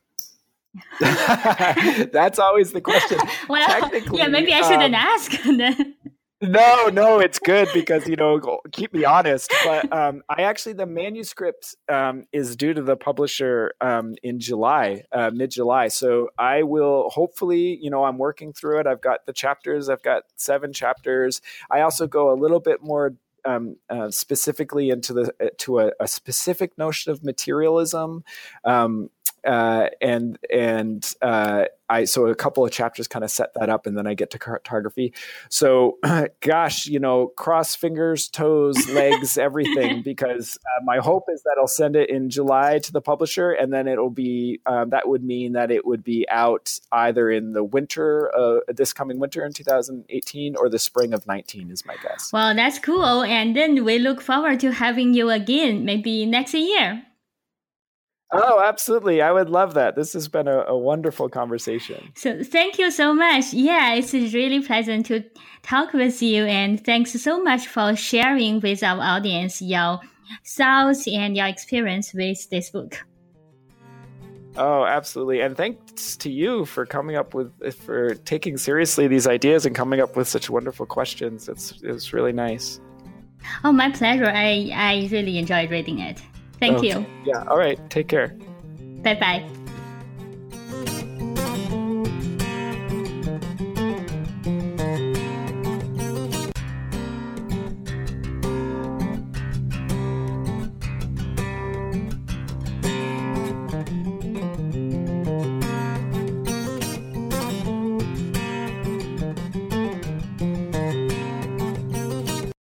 That's always the question. Well, yeah, maybe I shouldn't um, ask then. No, no, it's good because, you know, keep me honest. But um, I actually, the manuscript um, is due to the publisher um, in July, uh, mid-July. So I will hopefully, you know, I'm working through it. I've got the chapters. I've got seven chapters. I also go a little bit more um, uh, specifically into the to a, a specific notion of materialism. Um, uh, and and uh, I so a couple of chapters kind of set that up, and then I get to cartography. So, gosh, you know, cross fingers, toes, legs, everything, because uh, my hope is that I'll send it in July to the publisher, and then it'll be um, that would mean that it would be out either in the winter, uh, this coming winter in two thousand eighteen, or the spring of nineteen is my guess. Well, that's cool, and then we look forward to having you again, maybe next year. Oh, absolutely. I would love that. This has been a, a wonderful conversation. So thank you so much. Yeah, it's really pleasant to talk with you. And thanks so much for sharing with our audience your thoughts and your experience with this book. Oh, absolutely. And thanks to you for coming up with, for taking seriously these ideas and coming up with such wonderful questions. It's, it's really nice. Oh, my pleasure. I, I really enjoyed reading it. Thank okay. you. Yeah. All right. Take care. Bye-bye.